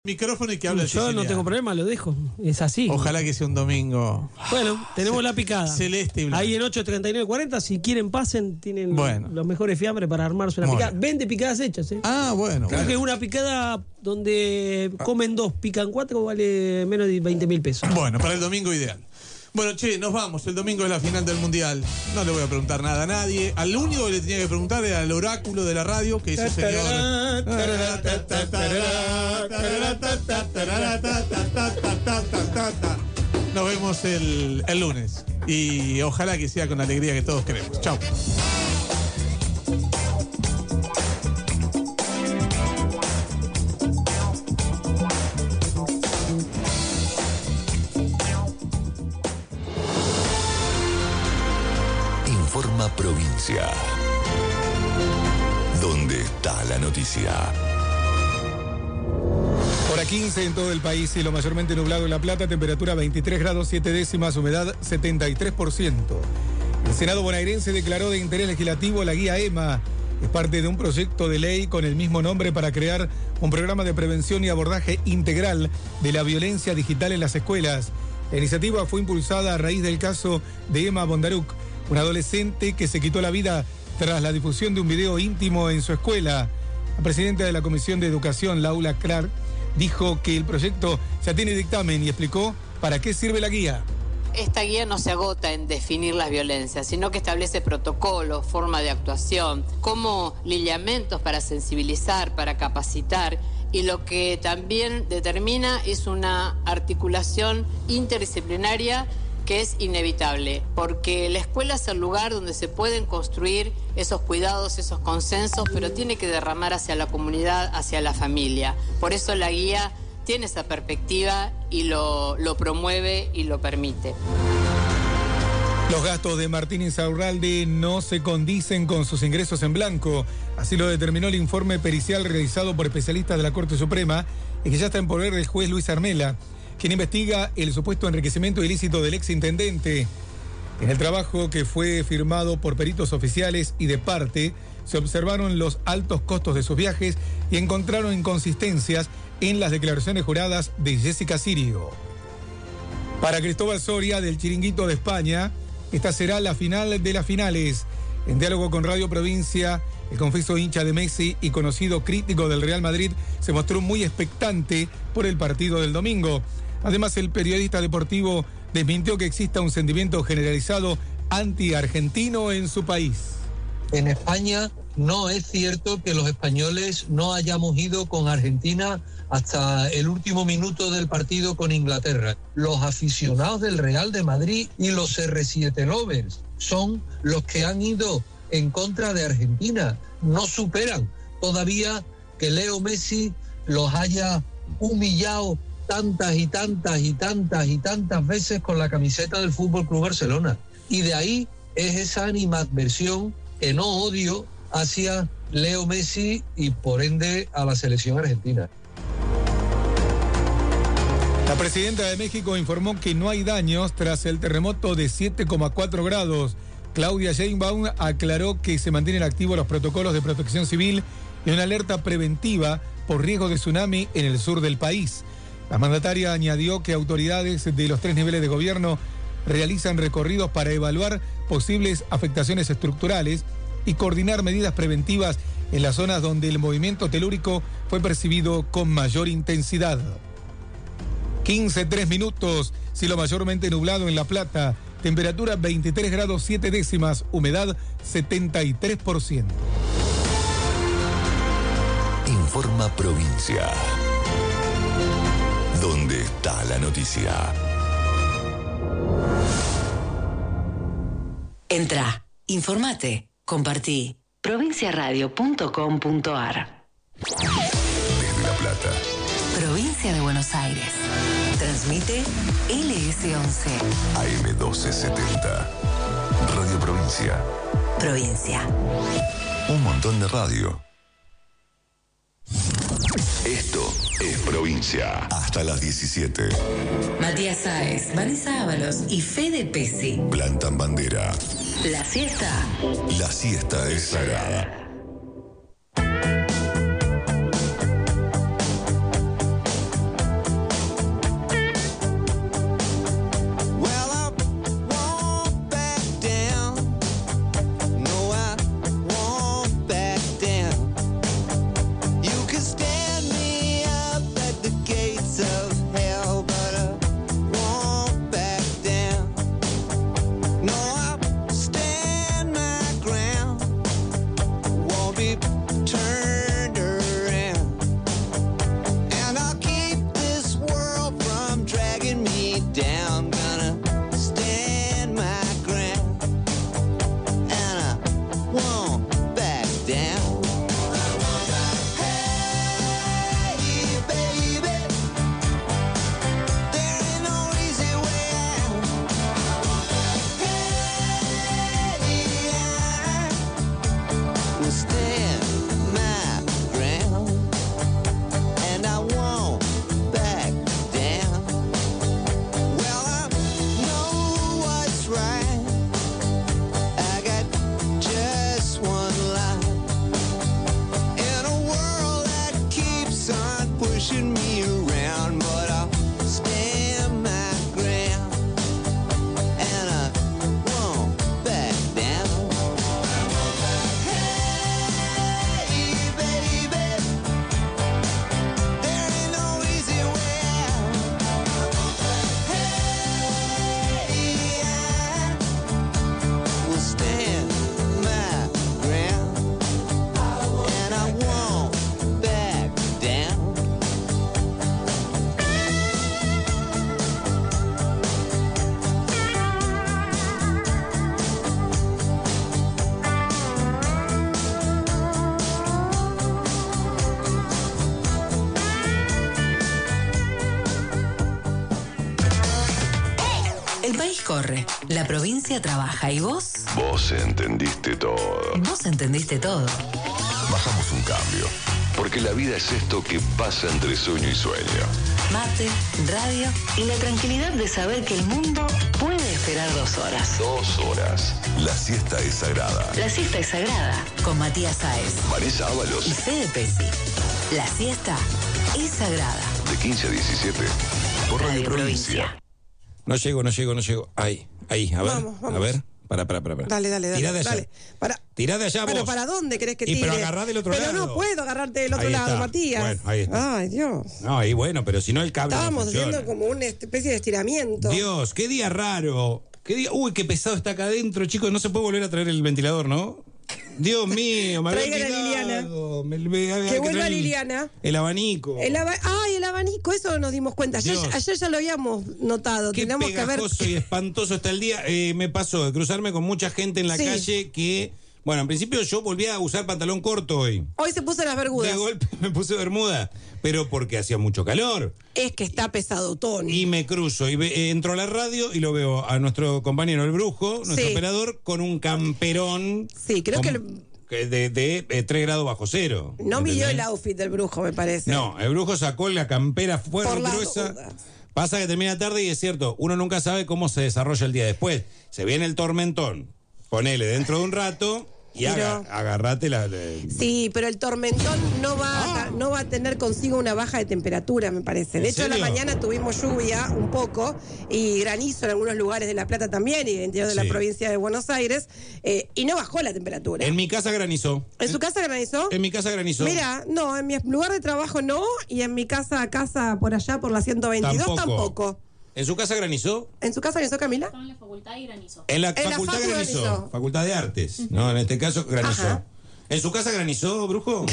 Micrófono y que habla el Yo siciliano. no tengo problema, lo dejo. Es así. Ojalá que sea un domingo. Bueno, tenemos la picada. Celeste y blanco. Ahí en 83940, si quieren pasen, tienen Bueno. los mejores fiambres para armarse una Muy picada. bien. Vende picadas hechas, ¿eh? Ah, bueno. Creo que una picada donde comen dos, pican cuatro, vale menos de 20.000 pesos. Bueno, para el domingo ideal. Bueno, che, nos vamos. El domingo es la final del Mundial. No le voy a preguntar nada a nadie. Al único que le tenía que preguntar era al oráculo de la radio, que es el señor. Nos vemos el lunes. Y ojalá que sea con la alegría que todos queremos. Chau. Informa Provincia. ¿Dónde está la noticia? Hora 15 en todo el país, cielo mayormente nublado en La Plata, temperatura 23 grados 7 décimas, humedad 73%. El Senado bonaerense declaró de interés legislativo la guía EMA. Es parte de un proyecto de ley con el mismo nombre para crear un programa de prevención y abordaje integral de la violencia digital en las escuelas. La iniciativa fue impulsada a raíz del caso de Emma Bondaruk, una adolescente que se quitó la vida tras la difusión de un video íntimo en su escuela. La presidenta de la Comisión de Educación, Laura Clark, dijo que el proyecto ya tiene dictamen y explicó para qué sirve la guía. Esta guía no se agota en definir las violencias, sino que establece protocolos, forma de actuación, como lineamientos para sensibilizar, para capacitar, y lo que también determina es una articulación interdisciplinaria que es inevitable, porque la escuela es el lugar donde se pueden construir esos cuidados, esos consensos, pero tiene que derramar hacia la comunidad, hacia la familia. Por eso la guía tiene esa perspectiva y lo promueve y lo permite. Los gastos de Martín Insaurralde no se condicen con sus ingresos en blanco. Así lo determinó el informe pericial realizado por especialistas de la Corte Suprema y que ya está en poder del juez Luis Armela, quien investiga el supuesto enriquecimiento ilícito del exintendente. En el trabajo, que fue firmado por peritos oficiales y de parte, se observaron los altos costos de sus viajes y encontraron inconsistencias en las declaraciones juradas de Jessica Sirio. Para Cristóbal Soria, del Chiringuito de España, esta será la final de las finales. En diálogo con Radio Provincia, el confeso hincha de Messi y conocido crítico del Real Madrid se mostró muy expectante por el partido del domingo. Además, el periodista deportivo desmintió que exista un sentimiento generalizado anti-argentino en su país. En España no es cierto que los españoles no hayamos ido con Argentina hasta el último minuto del partido con Inglaterra. Los aficionados del Real de Madrid y los R7 Lovers son los que han ido en contra de Argentina. No superan todavía que Leo Messi los haya humillado tantas y tantas y tantas y tantas veces con la camiseta del FC Barcelona. Y de ahí es esa animadversión que no odio hacia Leo Messi y por ende a la selección argentina. La presidenta de México informó que no hay daños tras el terremoto de 7,4 grados. Claudia Sheinbaum aclaró que se mantienen activos los protocolos de protección civil y una alerta preventiva por riesgo de tsunami en el sur del país. La mandataria añadió que autoridades de los 3 niveles de gobierno realizan recorridos para evaluar posibles afectaciones estructurales y coordinar medidas preventivas en las zonas donde el movimiento telúrico fue percibido con mayor intensidad. 15:03 minutos, cielo mayormente nublado en La Plata, temperatura 23 grados 7 décimas, humedad 73%. Informa Provincia. ¿Dónde está la noticia? Entra, informate, compartí. provinciaradio.com.ar. Desde La Plata. Provincia de Buenos Aires. Transmite LS11. AM 1270. Radio Provincia. Provincia. Un montón de radio. Esto es Provincia. Hasta las 17. Matías Sáez, Vanessa Ábalos y Fede Pesi. Plantan bandera. La siesta. La siesta es sagrada. pushing me around, but I'll stand my ground, and I won't back down. Hey, baby, there ain't no easy way out. Hey, I will stand my ground, and I won't back down. El país corre, la provincia trabaja y vos Vos entendiste todo. entendiste todo. Bajamos un cambio. Porque la vida es esto que pasa entre sueño y sueño. Mate, radio y la tranquilidad de saber que el mundo puede esperar 2 horas. 2 horas. La siesta es sagrada. La siesta es sagrada con Matías Sáez Vanessa y Ábalos, Fede Pesci. La siesta es sagrada. de 15 a 17. Por Radio Provincia. No llego. Ahí, a ver. Vamos. A ver. Para. Dale. Tirá de allá. Dale. Tirá de allá ¿Pero vos. para dónde querés que tire? Pero agarrá del otro lado. Pero no puedo agarrarte del otro Ahí lado, está. Matías. Bueno, ahí está. Ay, Dios. No, ahí bueno, pero si no el cable Estábamos no funciona. haciendo como una especie de estiramiento. Dios, qué día raro. Uy, qué pesado está acá adentro, chicos. No se puede volver a traer el ventilador, ¿no? Dios mío, me había Traigan a olvidado. Liliana. Que vuelva Liliana. El abanico. El abanico, eso nos dimos cuenta. Ayer ya lo habíamos notado. Qué Teníamos que ver. pegajoso y espantoso está el día. Me pasó de cruzarme con mucha gente en la Sí. calle que... Bueno, en principio yo volví a usar pantalón corto hoy. Hoy se puso las bermudas. De golpe me puse bermuda, pero porque hacía mucho calor. Es que está pesado, Tony. Y me cruzo y entro a la radio y lo veo a nuestro compañero el Brujo, nuestro Sí. operador, con un camperón. Sí, creo que de 3 grados bajo cero. no midió ¿entendés? el outfit del brujo, me parece. No, el Brujo sacó la campera fuerte, Por las gruesa. dudas. Pasa que termina tarde y es cierto, uno nunca sabe cómo se desarrolla el día después. Se viene el tormentón, ponele dentro de un rato y Pero- agarrate la... Sí, pero el tormentón no va a tener consigo una baja de temperatura, me parece. De ¿En hecho, a la serio? mañana tuvimos lluvia un poco y granizo en algunos lugares de La Plata también y en el interior de la Sí. provincia de Buenos Aires y no bajó la temperatura. En mi casa granizó. ¿En su casa granizó? En mi casa granizó. Mira, no, en mi lugar de trabajo no y en mi casa por allá por la 122 tampoco. ¿En su casa granizó? ¿En su casa granizó, Camila? En la facultad y granizó. En la En la facultad facu granizó. granizó. Facultad de Artes. No, en este caso granizó. Ajá. ¿En su casa granizó, Brujo?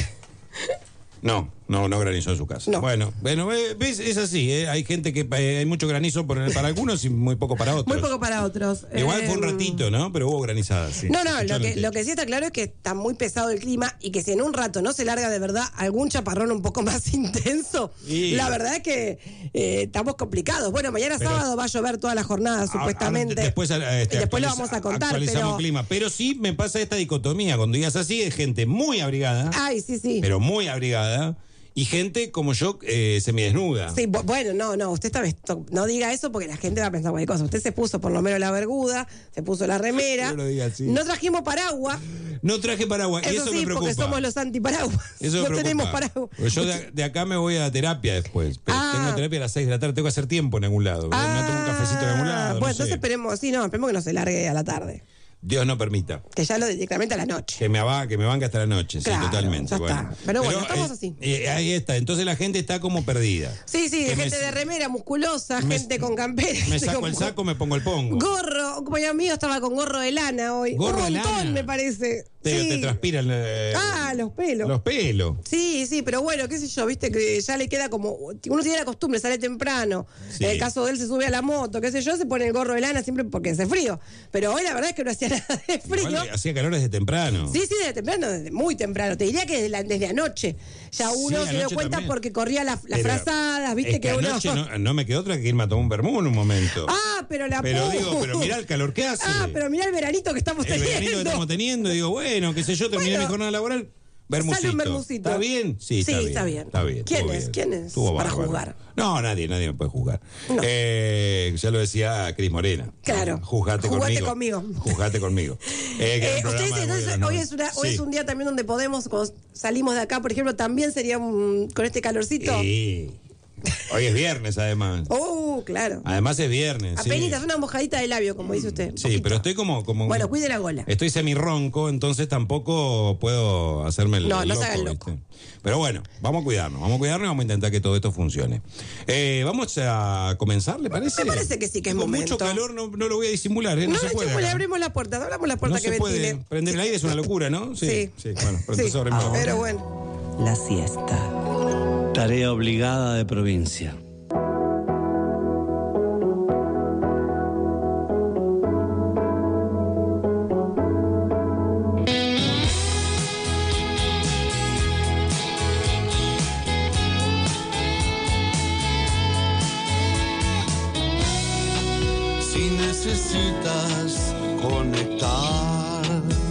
No granizó en su casa. No. Bueno, ves, es así, ¿eh? Hay gente que hay mucho granizo para algunos y muy poco para otros. Muy poco para otros. Igual fue un ratito, ¿no? Pero hubo granizadas, sí. No, Se escuchó lo que sí está claro es que está muy pesado el clima y que si en un rato no se larga de verdad algún chaparrón un poco más intenso, Y- la verdad es que estamos complicados. Bueno, mañana Pero- sábado va a llover toda la jornada, supuestamente. Después, Después lo vamos a contar, actualizamos pero... clima. Pero sí me pasa esta dicotomía. Cuando digas así, es gente muy abrigada, Ay, sí. pero muy abrigada, y gente como yo semidesnuda. Sí, bueno, no, usted no diga eso porque la gente va a pensar cualquier cosa. Usted se puso por lo menos la bermuda, se puso la remera. No lo diga así. No trajimos paraguas. No traje paraguas, y eso sí, me preocupa. porque somos los antiparaguas. Eso me no preocupa. tenemos paraguas. Porque yo de acá me voy a terapia después. Pero Ah. tengo terapia a las 6 de la tarde. Tengo que hacer tiempo en algún lado. Me tomo un cafecito en algún lado. Bueno, no sé. entonces esperemos que no se largue a la tarde. Dios no permita. Que ya lo directamente a la noche. Que me banque hasta la noche, Claro, sí, totalmente. ya bueno. está. Pero bueno, estamos así. Ahí está. Entonces la gente está como perdida. Sí, Que gente me- de remera, musculosa, me- gente con campera. Me gente saco con el saco, me pongo el pongo. gorro. Un compañero mío estaba con gorro de lana hoy. ¿Gorro un de montón, lana? me parece. Te Sí. transpiran Los pelos. los pelos. Sí, pero bueno, qué sé yo, viste que ya le queda como. Uno tiene la costumbre, sale temprano. Sí. En el caso de él se sube a la moto, qué sé yo, se pone el gorro de lana siempre porque hace frío. Pero hoy la verdad es que no hacía nada de frío. Igual hacía calor desde temprano. Sí, desde temprano, desde muy temprano. Te diría que desde anoche. Ya uno Sí, se dio anoche cuenta también. porque corría las Pero frazadas, viste es que uno. anoche no me quedó otra que irme a tomar un vermú en un momento. Pero la Pero digo, pero mirá el calor que hace. pero mirá el veranito que estamos El veranito que teniendo. estamos teniendo, digo, bueno, qué sé yo, terminé mi jornada laboral. Bermucito. Sale un bermucito. ¿Está bien? Sí, Sí, está bien. Está bien. ¿Quién estuvo es? bien. ¿Quién es? Estuvo Para bárbaro. jugar. No, nadie me puede jugar. No. Ya lo decía Cris Morena. Claro. Jugate conmigo. Jugate conmigo. Ustedes entonces, hoy es un día también donde podemos, cuando salimos de acá, por ejemplo, también sería con este calorcito. Sí. Hoy es viernes, además. Claro. Además es viernes. Apenitas, una mojadita de labio, como dice usted. Sí, pero estoy como. Bueno, cuide la gola. Estoy semirronco, entonces tampoco puedo hacerme el No loco. se haga el loco. ¿viste? Pero bueno, vamos a cuidarnos y vamos a intentar que todo esto funcione. Vamos a comenzar, ¿le parece? Me parece que sí, que es Con momento. mucho calor no lo voy a disimular, ¿eh? No se puede. acá. Abrimos la puerta, abramos la puerta No que se puede. ventile. Prender el aire es una locura, ¿no? Sí. Bueno, pero entonces abrimos la puerta. Pero bueno. La siesta. Tarea obligada de provincia. Si necesitas conectar,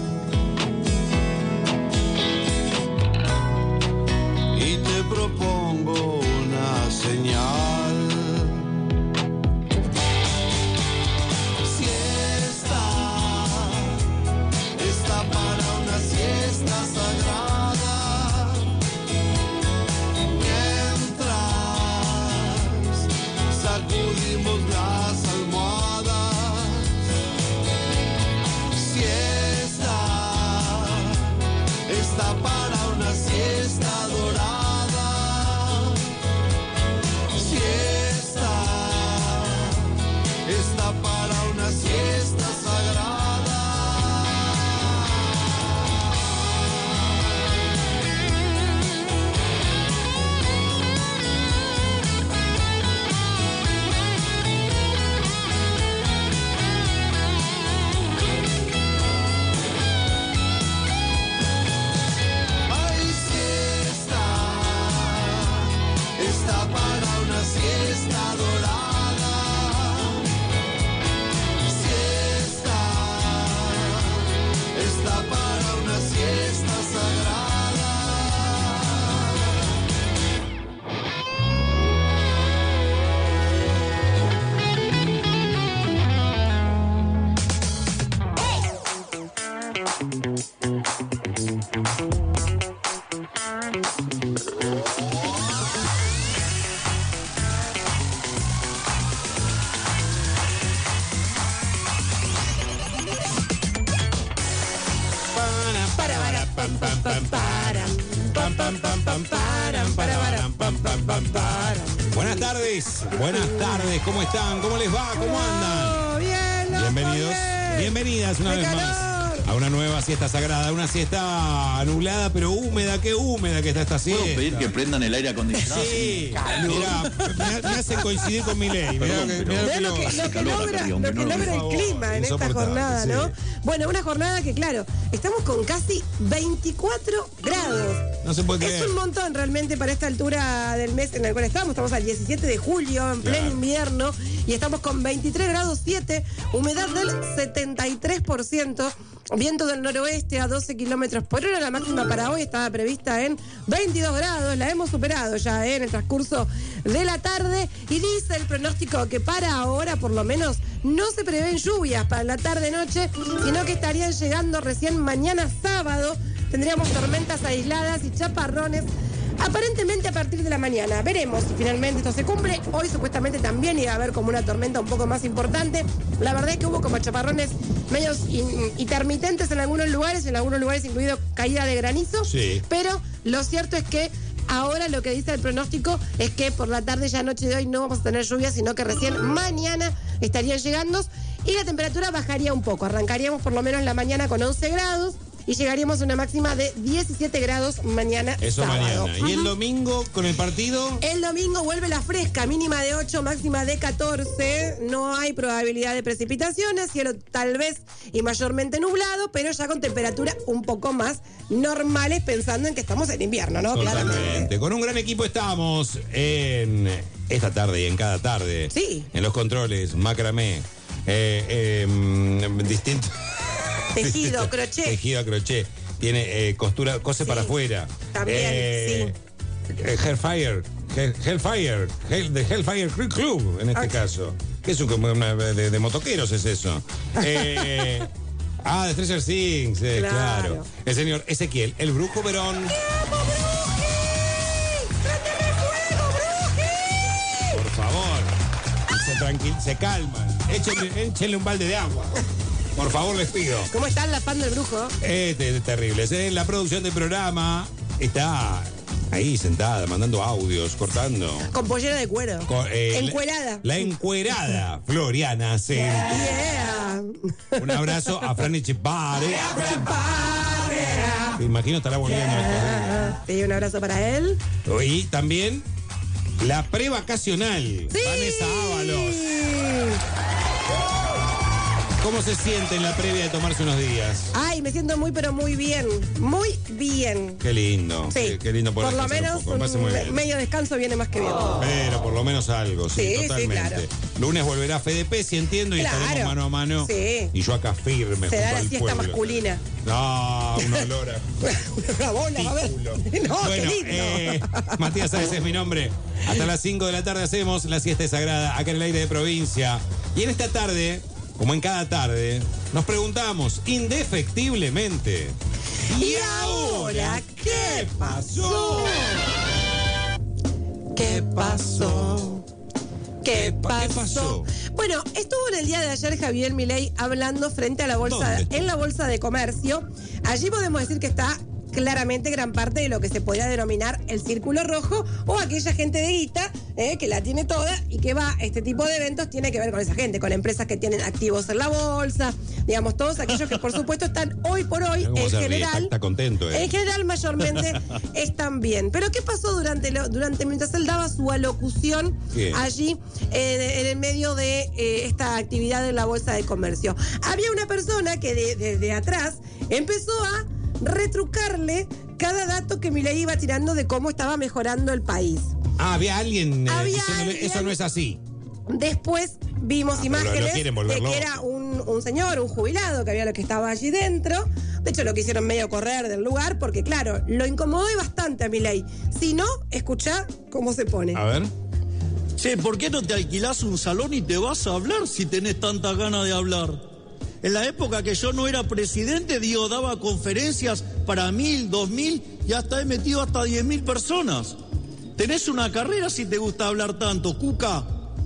y te propongo una señal. Siesta, está para una siesta sagrada. Mientras sacudimos las almohadas, siesta, está para una siesta dorada. Siesta, está para una siesta sagrada. Ay, siesta, está para una siesta dorada. Siesta, está para una siesta sagrada. Buenas tardes, ¿cómo están? ¿Cómo les va? ¿Cómo andan? Bien, Bienvenidos, bienvenidas una ¡Qué vez calor! más a una nueva siesta sagrada, una siesta nublada pero húmeda, qué húmeda que está esta siesta. ¿Puedo pedir que prendan el aire acondicionado? Sí, mirá, me hacen coincidir con mi ley. Mirá lo que logra el clima en esta jornada, ¿no? sí. Bueno, una jornada que, claro, estamos con casi 24 grados. No se puede Es creer. un montón realmente para esta altura del mes en el cual estamos. Estamos al 17 de julio, en pleno invierno, y estamos con 23 grados 7, humedad del 73%, viento del noroeste a 12 kilómetros por hora. La máxima para hoy estaba prevista en 22 grados, la hemos superado ya en el transcurso de la tarde, y dice el pronóstico que para ahora, por lo menos, no se prevén lluvias para la tarde-noche, sino que estarían llegando recién mañana sábado. Tendríamos tormentas aisladas y chaparrones aparentemente a partir de la mañana. Veremos si finalmente esto se cumple. Hoy supuestamente también iba a haber como una tormenta un poco más importante. La verdad es que hubo como chaparrones medios intermitentes en algunos lugares incluido caída de granizo. Sí. Pero lo cierto es que ahora lo que dice el pronóstico es que por la tarde, ya noche de hoy, no vamos a tener lluvia, sino que recién mañana estarían llegando y la temperatura bajaría un poco. Arrancaríamos por lo menos la mañana con 11 grados. Y llegaríamos a una máxima de 17 grados mañana Eso sábado. mañana. ¿Y el domingo con el partido? El domingo vuelve la fresca, mínima de 8, máxima de 14. No hay probabilidad de precipitaciones, cielo tal vez y mayormente nublado, pero ya con temperatura un poco más normales, pensando en que estamos en invierno, ¿no? Totalmente. Claramente. Con un gran equipo estamos en esta tarde y en cada tarde. Sí. En los controles, macramé, distintos. Tejido, crochet. Tejido a crochet. tiene costura, cose para afuera. También, Hellfire, de Hellfire Club, en este caso. Que es de motoqueros, es eso. De Stranger Things, claro. El señor Ezequiel, el Brujo Verón. Por favor, se calman. Échenle un balde de agua. Por favor, les pido. ¿Cómo está la fan del Brujo? Terrible. La producción del programa está ahí sentada, mandando audios, cortando. Con pollera de cuero. Encuerada. La encuerada, Floriana Centi. Yeah. Un abrazo a Franny Chipare. Me imagino estará volviendo esto. Sí, un abrazo para él. Y también la prevacacional, Vanessa Ábalos. ¿Cómo se siente en la previa de tomarse unos días? Ay, me siento muy, pero muy bien. Muy bien. Qué lindo. Sí. Qué lindo por lo menos un medio descanso viene más que bien. Pero por lo menos algo, sí, totalmente. Sí, claro. Lunes volverá FDP, si entiendo, y estaremos mano a mano. Sí. Y yo acá firme. Se junto da la al siesta pueblo. masculina. No, un olor a... Una bola, a ver. No, bueno, qué lindo. Matías Sáez es mi nombre. Hasta las 5 de la tarde hacemos la siesta sagrada acá en el aire de provincia. Y en esta tarde, como en cada tarde, nos preguntamos indefectiblemente: ¿y ahora qué pasó? ¿Qué pasó? ¿Qué pasó? Bueno, estuvo en el día de ayer Javier Milei hablando frente a la bolsa, en la bolsa de comercio. Allí podemos decir que está claramente gran parte de lo que se podría denominar el círculo rojo o aquella gente de guita que la tiene toda y que va a este tipo de eventos, tiene que ver con esa gente, con empresas que tienen activos en la bolsa, digamos, todos aquellos que por supuesto están hoy por hoy en general. Está contento, En general mayormente están bien. Pero ¿qué pasó mientras él daba su alocución allí en el medio de esta actividad en la bolsa de comercio? Había una persona que desde atrás empezó a retrucarle cada dato que Milei iba tirando de cómo estaba mejorando el país. Había alguien diciéndole, eso no es así. Después vimos imágenes de que era un señor, un jubilado, que había lo que estaba allí dentro. De hecho, lo quisieron medio correr del lugar porque, claro, lo incomodó bastante a Milei. Si no, escuchá cómo se pone. A ver. Che, ¿por qué no te alquilás un salón y te vas a hablar si tenés tantas ganas de hablar? En la época que yo no era presidente, daba conferencias para 1.000, 2.000 y hasta he metido hasta 10.000 personas. Tenés una carrera si te gusta hablar tanto, Cuca.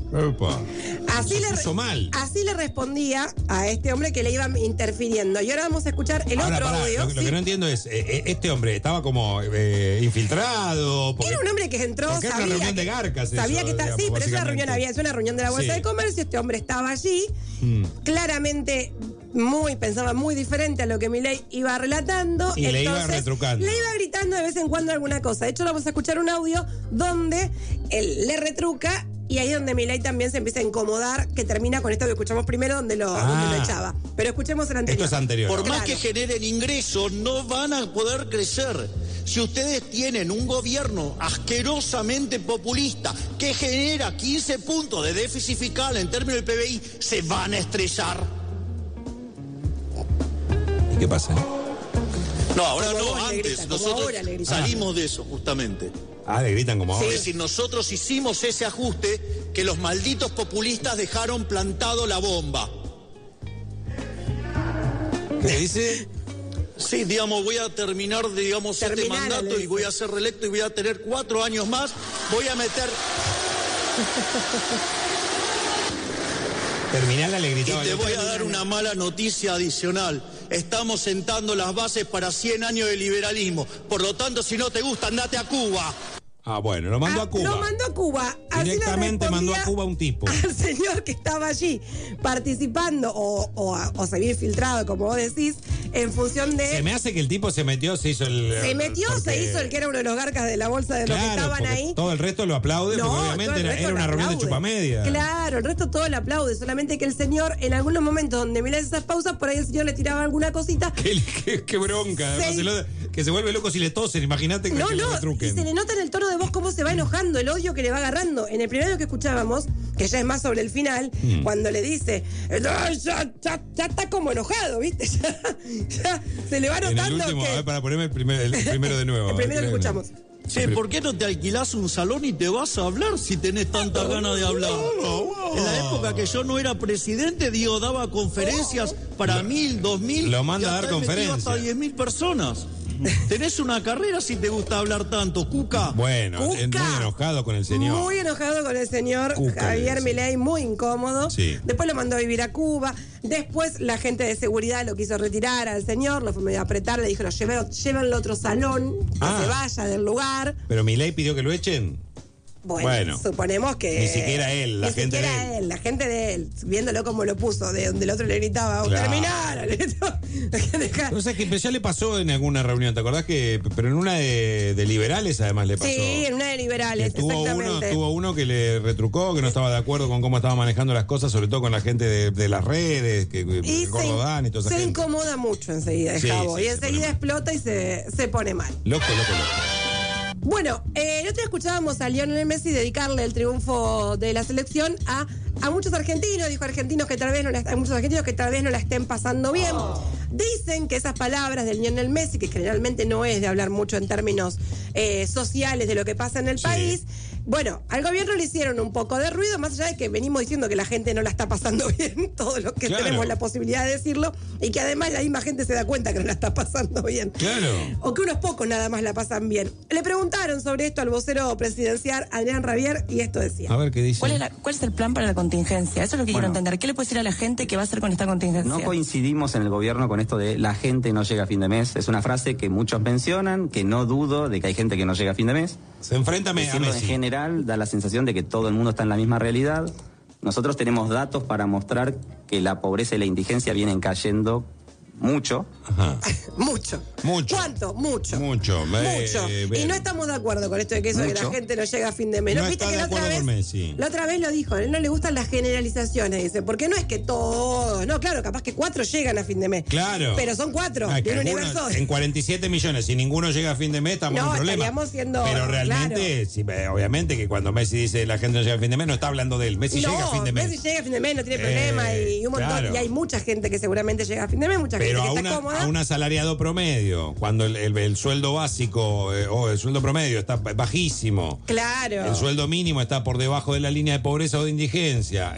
Así le respondía a este hombre que le iba interfiriendo. Y ahora vamos a escuchar el otro audio. Lo que no entiendo es, este hombre estaba como infiltrado. Era un hombre que entró, sabía una reunión de garcas. Sabía que está, sí, pero es una reunión de la bolsa de comercio. Este hombre estaba allí, claramente pensaba muy diferente a lo que Milei iba relatando. Y le iba retrucando. Le iba gritando de vez en cuando alguna cosa. De hecho, vamos a escuchar un audio donde él le retruca. Y ahí es donde Milei también se empieza a incomodar, que termina con esto que escuchamos primero, donde lo echaba. Pero escuchemos el anterior. Esto es anterior. Por más que generen ingresos, no van a poder crecer. Si ustedes tienen un gobierno asquerosamente populista que genera 15 puntos de déficit fiscal en términos del PBI, se van a estrellar. ¿Y qué pasa? No, ahora no, antes. Nosotros salimos de eso, justamente. Le gritan como ahora. Es decir, nosotros hicimos ese ajuste que los malditos populistas dejaron plantado la bomba. ¿Qué dice? Sí, voy a terminar, este mandato y voy a ser reelecto y voy a tener 4 años más. Voy a meter... Terminala, le gritaba. Y te voy a dar una mala noticia adicional. Estamos sentando las bases para 100 años de liberalismo. Por lo tanto, si no te gusta, andate a Cuba. Bueno, lo mandó a Cuba. Lo mandó a Cuba. Directamente mandó a Cuba un tipo. Al señor que estaba allí participando o se había infiltrado, como vos decís, en función de... Se me hace que el tipo se metió, se hizo el... Se hizo el que era uno de los garcas de la bolsa de los que estaban ahí. Todo el resto lo aplaude, porque obviamente era una reunión de chupamedia. Claro, el resto todo lo aplaude, solamente que el señor, en algunos momentos donde mira esas pausas, por ahí el señor le tiraba alguna cosita. Qué bronca. Además, que se vuelve loco si le tosen, imagínate que le retruquen. Y se le nota en el tono de voz cómo se va enojando, el odio que le va agarrando. En el primero que escuchábamos, que ya es más sobre el final, cuando le dice, ya está como enojado, ¿viste? Ya se le va notando. En el último, que... a ver, para ponerme el primero de nuevo. El primero lo escuchamos. Che, ¿por qué no te alquilás un salón y te vas a hablar si tenés tantas ganas de hablar? En la época que yo no era presidente, daba conferencias para 1.000, 2.000. Lo manda y a dar hasta he metido conferencias. hasta 10.000 personas. Tenés una carrera si te gusta hablar tanto, Cuca. Bueno, Cuca. es muy enojado con el señor. Muy enojado con el señor Cuca, Javier Milei, muy incómodo. Sí. Después lo mandó a vivir a Cuba. Después la gente de seguridad lo quiso retirar al señor, lo fue medio a apretar, le dijo, llévenlo a otro salón, que se vaya del lugar. Pero Milei pidió que lo echen. Bueno, suponemos que... Ni siquiera él, la gente de él. La gente de él, viéndolo como lo puso, de donde el otro le gritaba, Claro. terminar. O sea, que ya le pasó en alguna reunión, ¿te acordás que? Pero en una de liberales además le pasó. Sí, en una de liberales, exactamente. Tuvo uno que le retrucó, que no estaba de acuerdo con cómo estaba manejando las cosas, sobre todo con la gente de las redes, que Y Gordodán y toda esa se gente. incomoda mucho enseguida, Sí, Javo, sí, y se enseguida pone explota y se pone mal. Loco. Bueno, el otro día escuchábamos a Lionel Messi dedicarle el triunfo de la selección a muchos argentinos, dijo argentinos que tal vez hay muchos argentinos que tal vez no la estén pasando bien. Dicen que esas palabras de Lionel Messi, que generalmente no es de hablar mucho en términos sociales de lo que pasa en el país, bueno, al gobierno le hicieron un poco de ruido, más allá de que venimos diciendo que la gente no la está pasando bien, todos los que tenemos la posibilidad de decirlo, y que además la misma gente se da cuenta que no la está pasando bien. Claro. O que unos pocos nada más la pasan bien. Le preguntaron sobre esto al vocero presidencial Adrián Rabier y esto decía. A ver qué dice. ¿Cuál es el plan para la contingencia? Eso es lo que quiero entender. ¿Qué le puede decir a la gente que va a hacer con esta contingencia? No coincidimos en el gobierno con esto de la gente no llega a fin de mes. Es una frase que muchos mencionan, que no dudo de que hay gente que no llega a fin de mes. Enfréntame a Messi. En general da la sensación de que todo el mundo está en la misma realidad. Nosotros tenemos datos para mostrar que la pobreza y la indigencia vienen cayendo mucho. Ajá. Mucho. ¿Cuánto? Mucho. Mucho. Y no estamos de acuerdo con esto de que eso de que la gente no llega a fin de mes. No ¿Viste está que de acuerdo con Messi. La otra vez lo dijo, a él no le gustan las generalizaciones, dice, porque no es que todos, no, claro, capaz que 4 llegan a fin de mes. Claro. Pero son 4, Ah, de un algunos, universo. en 47 millones, si ninguno llega a fin de mes, estamos en un problema. Estaríamos siendo, pero realmente, sí, obviamente que cuando Messi dice la gente no llega a fin de mes, no está hablando de él. Messi llega a fin de mes. Messi llega a fin de mes, no tiene problema, y un montón, claro. y hay mucha gente que seguramente llega a fin de mes, mucha Pero gente que está cómoda. a un asalariado promedio, cuando el sueldo básico o el sueldo promedio está bajísimo. Claro. El sueldo mínimo está por debajo de la línea de pobreza o de indigencia.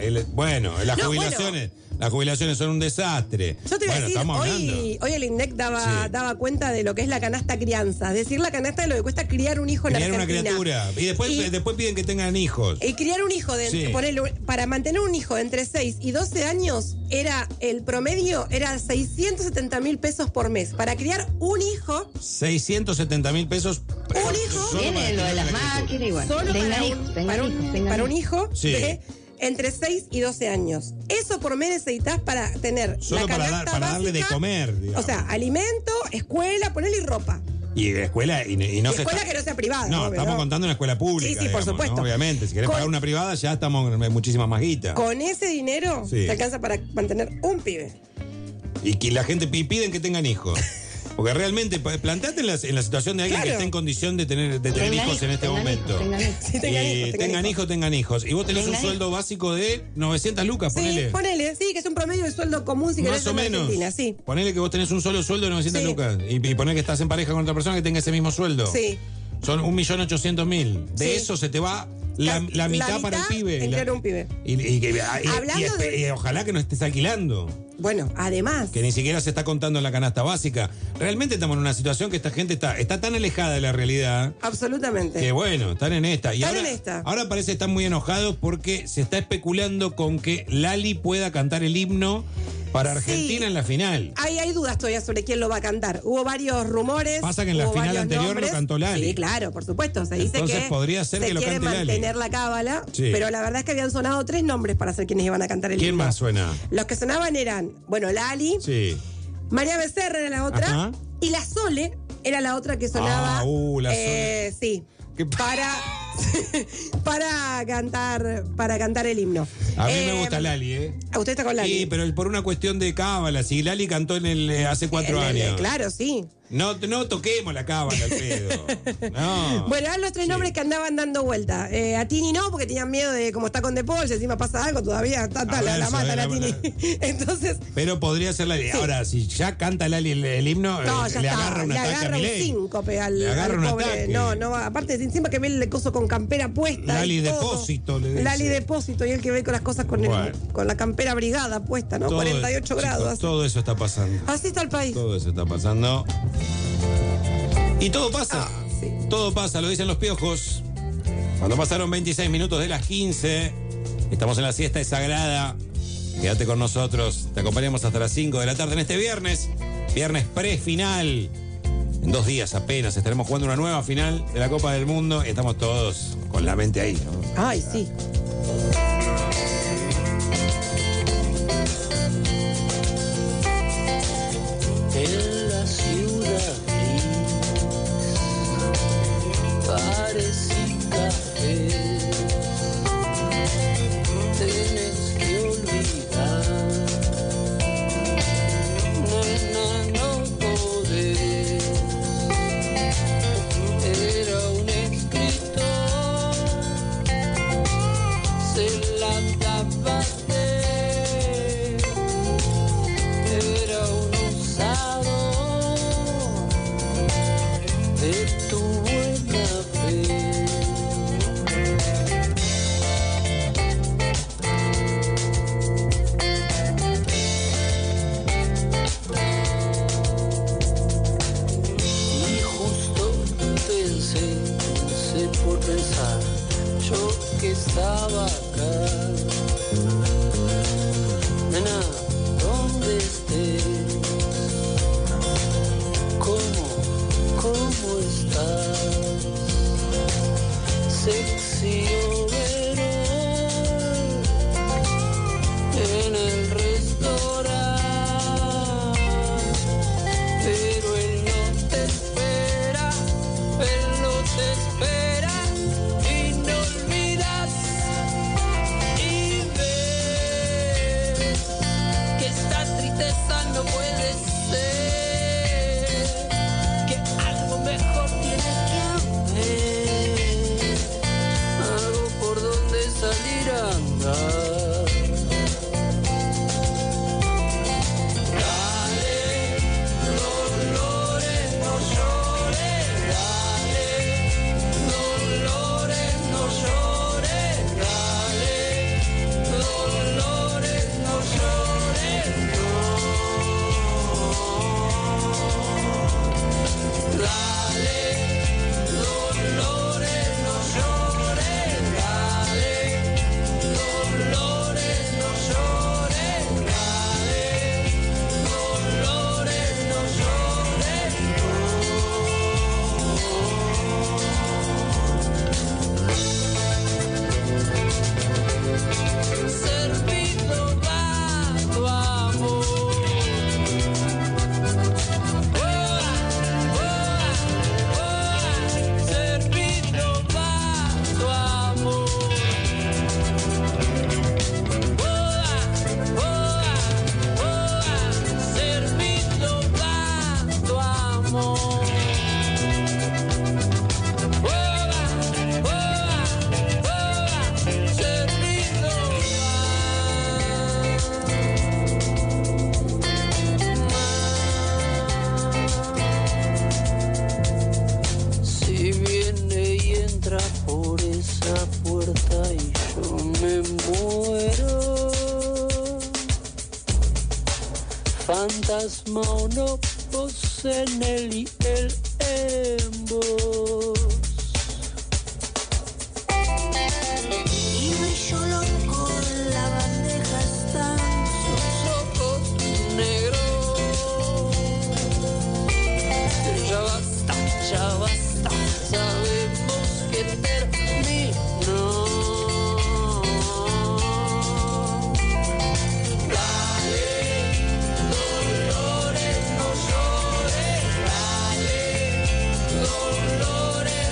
Las jubilaciones son un desastre. Yo te iba a decir, estamos hoy el INDEC daba cuenta de lo que es la canasta crianza. Es decir, la canasta de lo que cuesta criar un hijo en Argentina. Criar una criatura. Y después piden que tengan hijos. Y criar un hijo, para mantener un hijo de entre 6 y 12 años, el promedio era 670.000 pesos por mes. Para criar un hijo... 670.000 pesos. Un hijo... Viene lo de las máquinas igual. Solo para un hijo de entre 6 y 12 años. Eso por mes necesitas para tener solo la canasta para darle de comer, digamos. O sea, alimento, escuela, ponerle ropa. Y escuela y no se escuela que no sea privada. No, obvio, estamos contando una escuela pública. Sí, por digamos, supuesto. ¿no? Obviamente, si querés pagar una privada ya estamos en muchísima más guita. Con ese dinero te alcanza para mantener un pibe. Y que la gente piden que tengan hijos. Porque realmente, planteate en la situación de alguien que esté en condición de tener hijos en este momento. Tengan hijos. Y vos tenés un sueldo básico de 900 lucas, ponele. Sí, ponele, que es un promedio de sueldo común si querés en Argentina, sí. Ponele que vos tenés un solo sueldo de 900 lucas. Y ponele que estás en pareja con otra persona que tenga ese mismo sueldo. Sí. Son 1.800.000. De eso se te va la mitad para el pibe. En crear un pibe. Y ojalá que no estés alquilando. Bueno, además. Que ni siquiera se está contando en la canasta básica. Realmente estamos en una situación que esta gente está tan alejada de la realidad. Absolutamente. Que bueno, están en esta. Ahora parece que están muy enojados porque se está especulando con que Lali pueda cantar el himno para Argentina en la final. Hay dudas todavía sobre quién lo va a cantar. Hubo varios rumores. Pasa que en la final anterior no cantó Lali. Sí, claro, por supuesto. Se dice Entonces que podría ser se que lo quiere cante mantener Lali. la cábala, Sí. pero la verdad es que habían sonado 3 nombres para ser quienes iban a cantar el himno. ¿Quién más suena? Los que sonaban eran, Lali, Sí. María Becerra era la otra, Ajá. y la Sole era la otra que sonaba. La Sole. Sí. Para cantar el himno. A mí me gusta Lali, ¿A usted está con Lali? Sí, pero por una cuestión de cábala. Si Lali cantó hace 4 años. Claro, sí. No toquemos la cábala al pedo. No. Bueno, eran los tres nombres que andaban dando vuelta. A Tini no, porque tenían miedo de cómo está con De Paul, si encima pasa algo, todavía la mata la Tini. Entonces. Pero podría ser Lali. Sí. Ahora, si ya canta Lali el himno, no, ya le está, agarra un ataque a agarra Milei. un síncope al pobre. Ataque. No, aparte encima que ve el coso con campera puesta. Lali y Depósito, le dice. Lali Depósito, y el que ve con las cosas con la campera brigada puesta, ¿no? 48 grados. Chicos, todo eso está pasando. Así está el país. Todo eso está pasando. Y todo pasa. Sí. Todo pasa, lo dicen los piojos. Cuando pasaron 26 minutos de las 15, estamos en la siesta de Sagrada. Quédate con nosotros. Te acompañamos hasta las 5 de la tarde en este viernes. Viernes pre-final. En 2 días apenas estaremos jugando una nueva final de la Copa del Mundo. Estamos todos con la mente ahí, ¿no? Ay, sí. En la ciudad gris, bares y cafés, tenés que olvidar, nena, no podés. Era un escritor, se la daba de, era un de tu buena fe. Y justo pensé por pensar, yo que estaba acá, nena, ¿dónde estés? ¿Cómo estás? Sexy overall en el restaurante, pero él no te espera y no olvidas y ves que esta tristeza no puede ser. Mejor tiene que haber algo por donde salir a andar. Dale, Dolores, no llores. Dale, Dolores, no llores. Dale, Dolores, no llores. No. Dale. Servido va tu amor. Servido va tu amor. Servido va tu amor. Si viene y entra por esa puerta y yo me muero, fantasma o no, vos en él y él en vos. Y yo loco, la bandeja están sus ojos negros. Ya basta, sabemos que terminó. Dale, Dolores, no llores. Dale, Dolores.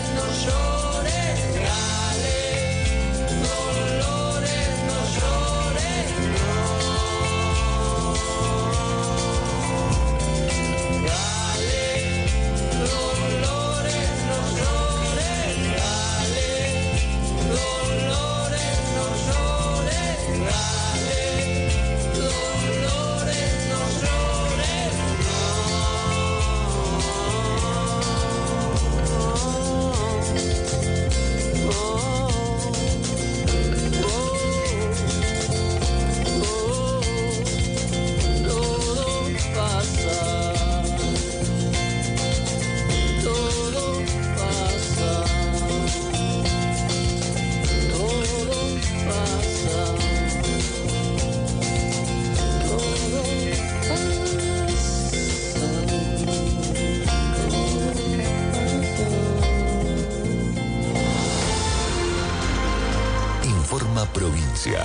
Provincia.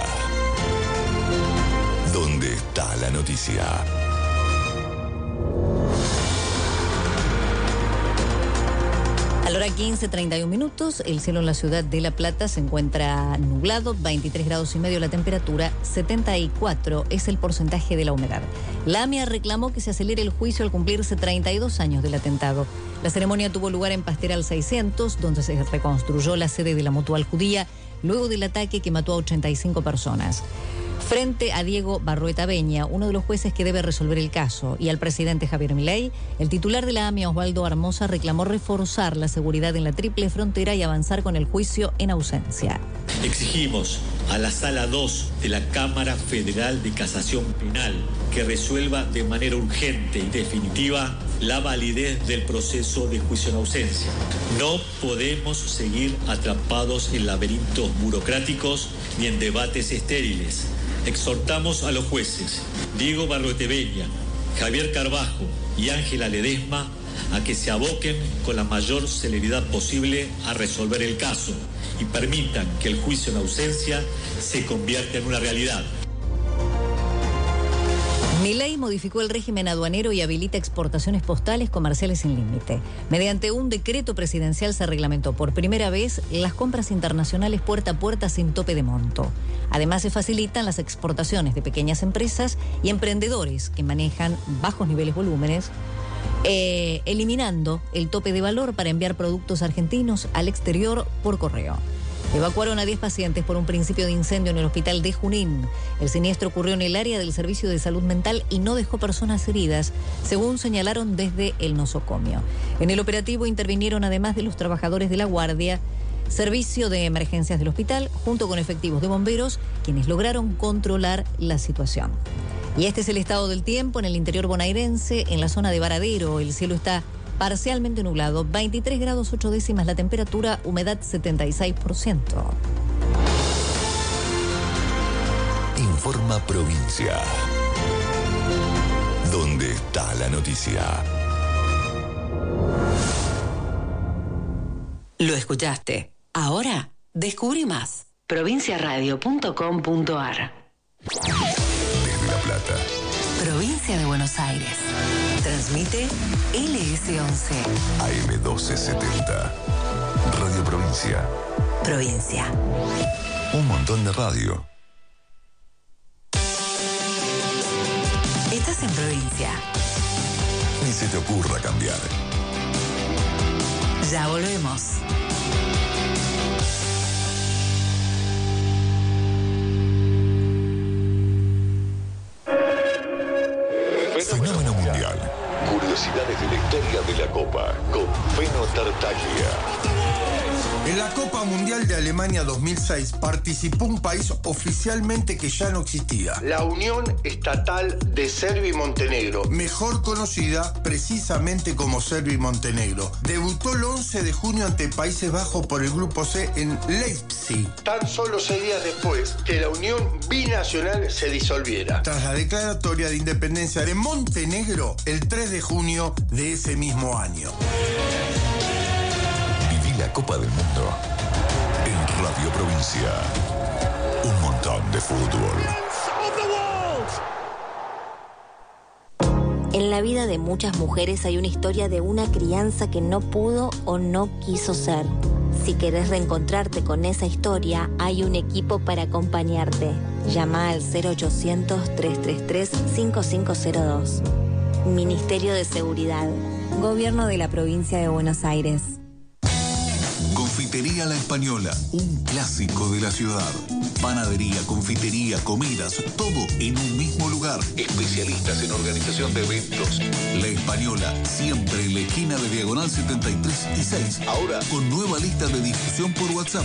¿Dónde está la noticia? A la hora 15:31, el cielo en la ciudad de La Plata se encuentra nublado, 23 grados y medio la temperatura, 74 es el porcentaje de la humedad. La AMIA reclamó que se acelere el juicio al cumplirse 32 años del atentado. La ceremonia tuvo lugar en Pasteral 600, donde se reconstruyó la sede de la Mutual Judía, luego del ataque que mató a 85 personas. Frente a Diego Barrueta Beña, uno de los jueces que debe resolver el caso, y al presidente Javier Milei, el titular de la AMIA, Osvaldo Armoza, reclamó reforzar la seguridad en la triple frontera y avanzar con el juicio en ausencia. Exigimos a la Sala 2 de la Cámara Federal de Casación Penal que resuelva de manera urgente y definitiva la validez del proceso de juicio en ausencia. No podemos seguir atrapados en laberintos burocráticos ni en debates estériles. Exhortamos a los jueces Diego Barrueta Beña, Javier Carbajo y Ángela Ledesma a que se aboquen con la mayor celeridad posible a resolver el caso y permitan que el juicio en ausencia se convierta en una realidad. Milei modificó el régimen aduanero y habilita exportaciones postales comerciales sin límite. Mediante un decreto presidencial se reglamentó por primera vez las compras internacionales puerta a puerta sin tope de monto. Además, se facilitan las exportaciones de pequeñas empresas y emprendedores que manejan bajos niveles volúmenes, eliminando el tope de valor para enviar productos argentinos al exterior por correo. Evacuaron a 10 pacientes por un principio de incendio en el hospital de Junín. El siniestro ocurrió en el área del Servicio de Salud Mental y no dejó personas heridas, según señalaron desde el nosocomio. En el operativo intervinieron, además de los trabajadores de la guardia, servicio de emergencias del hospital, junto con efectivos de bomberos, quienes lograron controlar la situación. Y este es el estado del tiempo en el interior bonaerense. En la zona de Varadero, el cielo está parcialmente nublado, 23 grados 8 décimas la temperatura, humedad 76%. Informa Provincia. ¿Dónde está la noticia? Lo escuchaste. Ahora, descubrí más. Provinciaradio.com.ar. Desde La Plata. Provincia de Buenos Aires. Transmite LS11. AM1270. Radio Provincia. Provincia. Un montón de radio. Estás en Provincia. Ni se te ocurra cambiar. Ya volvemos. Fenómeno mundial. Curiosidades de la historia de la Copa con Feno Tartaglia. En la Copa Mundial de Alemania 2006 participó un país oficialmente que ya no existía. La Unión Estatal de Serbia y Montenegro, mejor conocida precisamente como Serbia y Montenegro. Debutó el 11 de junio ante Países Bajos por el Grupo C en Leipzig. Tan solo 6 días después que la Unión Binacional se disolviera. Tras la declaratoria de independencia de Montenegro el 3 de junio de ese mismo año. La Copa del Mundo en Radio Provincia. Un montón de fútbol. En la vida de muchas mujeres hay una historia de una crianza que no pudo o no quiso ser. Si querés reencontrarte con esa historia, hay un equipo para acompañarte. Llama al 0800-333-5502. Ministerio de Seguridad. Gobierno de la Provincia de Buenos Aires. Confitería La Española, un clásico de la ciudad. Panadería, confitería, comidas, todo en un mismo lugar. Especialistas en organización de eventos. La Española, siempre en la esquina de Diagonal 73 y 6. Ahora con nueva lista de difusión por WhatsApp.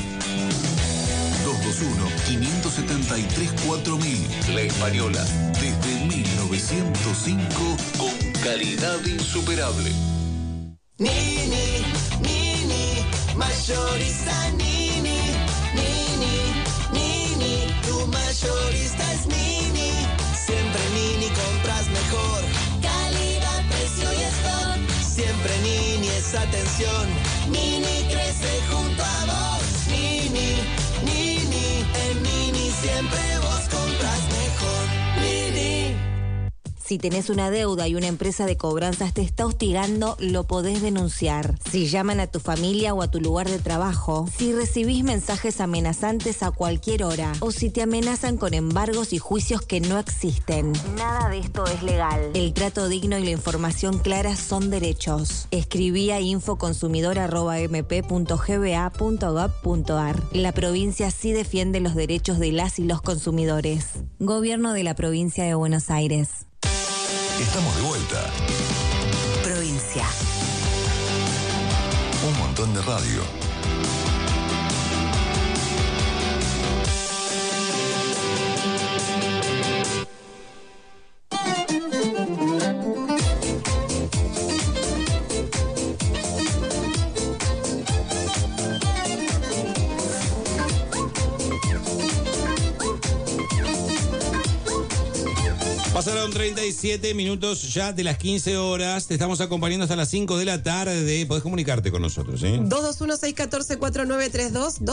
221-573-4000. La Española, desde 1905, con calidad insuperable. Nini, Nini, mayorista Nini, Nini, Nini, tu mayorista es Nini. Siempre Nini compras mejor, calidad, precio y stock. Siempre Nini es atención, Nini crece junto a vos. Nini, Nini, en Nini siempre vos compras mejor. Lili. Si tenés una deuda y una empresa de cobranzas te está hostigando, lo podés denunciar. Si llaman a tu familia o a tu lugar de trabajo, si recibís mensajes amenazantes a cualquier hora, o si te amenazan con embargos y juicios que no existen. Nada de esto es legal. El trato digno y la información clara son derechos. Escribí a infoconsumidor@mp.gba.gov.ar. La provincia sí defiende los derechos de las y los consumidores. Gobierno de la Provincia de Buenos Aires. Estamos de vuelta. Provincia. Un montón de radio. Pasaron 37 minutos ya de las 15 horas. Te estamos acompañando hasta las 5 de la tarde. Podés comunicarte con nosotros, ¿eh? 221-614-4932,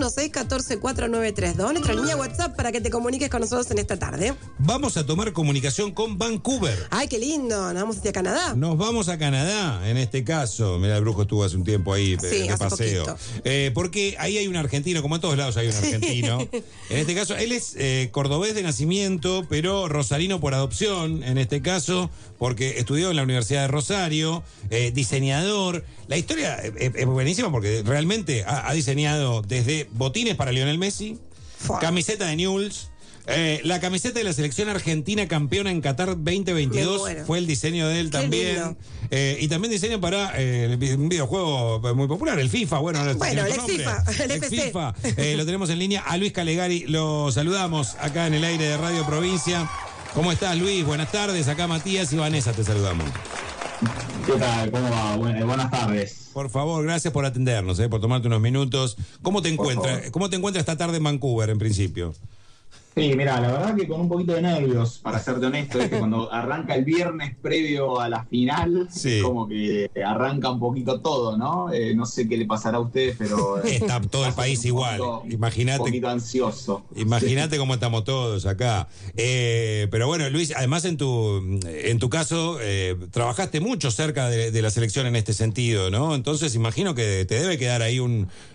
221-614-4932, nuestra línea WhatsApp para que te comuniques con nosotros en esta tarde. Vamos a tomar comunicación con Vancouver. Ay, qué lindo, nos vamos hacia Canadá. Nos vamos a Canadá, en este caso. Mira, el Brujo estuvo hace un tiempo ahí de hace paseo. Porque ahí hay un argentino, como en todos lados hay un argentino. En este caso, él es cordobés de nacimiento, pero rosarino por adopción, en este caso, porque estudió en la Universidad de Rosario, diseñador. La historia es buenísima porque realmente ha diseñado desde botines para Lionel Messi, camiseta de Newell's, la camiseta de la selección argentina campeona en Qatar 2022 fue el diseño de él también. Y también diseño para un videojuego muy popular, el FIFA. Bueno, el ex-FIFA, el ex-FIFA. Lo tenemos en línea a Luis Calegari. Lo saludamos acá en el aire de Radio Provincia. ¿Cómo estás, Luis? Buenas tardes. Acá Matías y Vanessa te saludamos. ¿Qué tal? ¿Cómo va? Buenas tardes. Por favor, gracias por atendernos, por tomarte unos minutos. ¿Cómo te encuentras esta tarde en Vancouver, en principio? Sí, mira, la verdad que con un poquito de nervios, para serte honesto, es que cuando arranca el viernes previo a la final, es como que arranca un poquito todo, ¿no? No sé qué le pasará a ustedes, pero... Está todo el país igual. Imagínate. Un poquito ansioso. Imagínate cómo estamos todos acá. Pero bueno, Luis, además en tu caso, trabajaste mucho cerca de la selección en este sentido, ¿no? Entonces imagino que te debe quedar ahí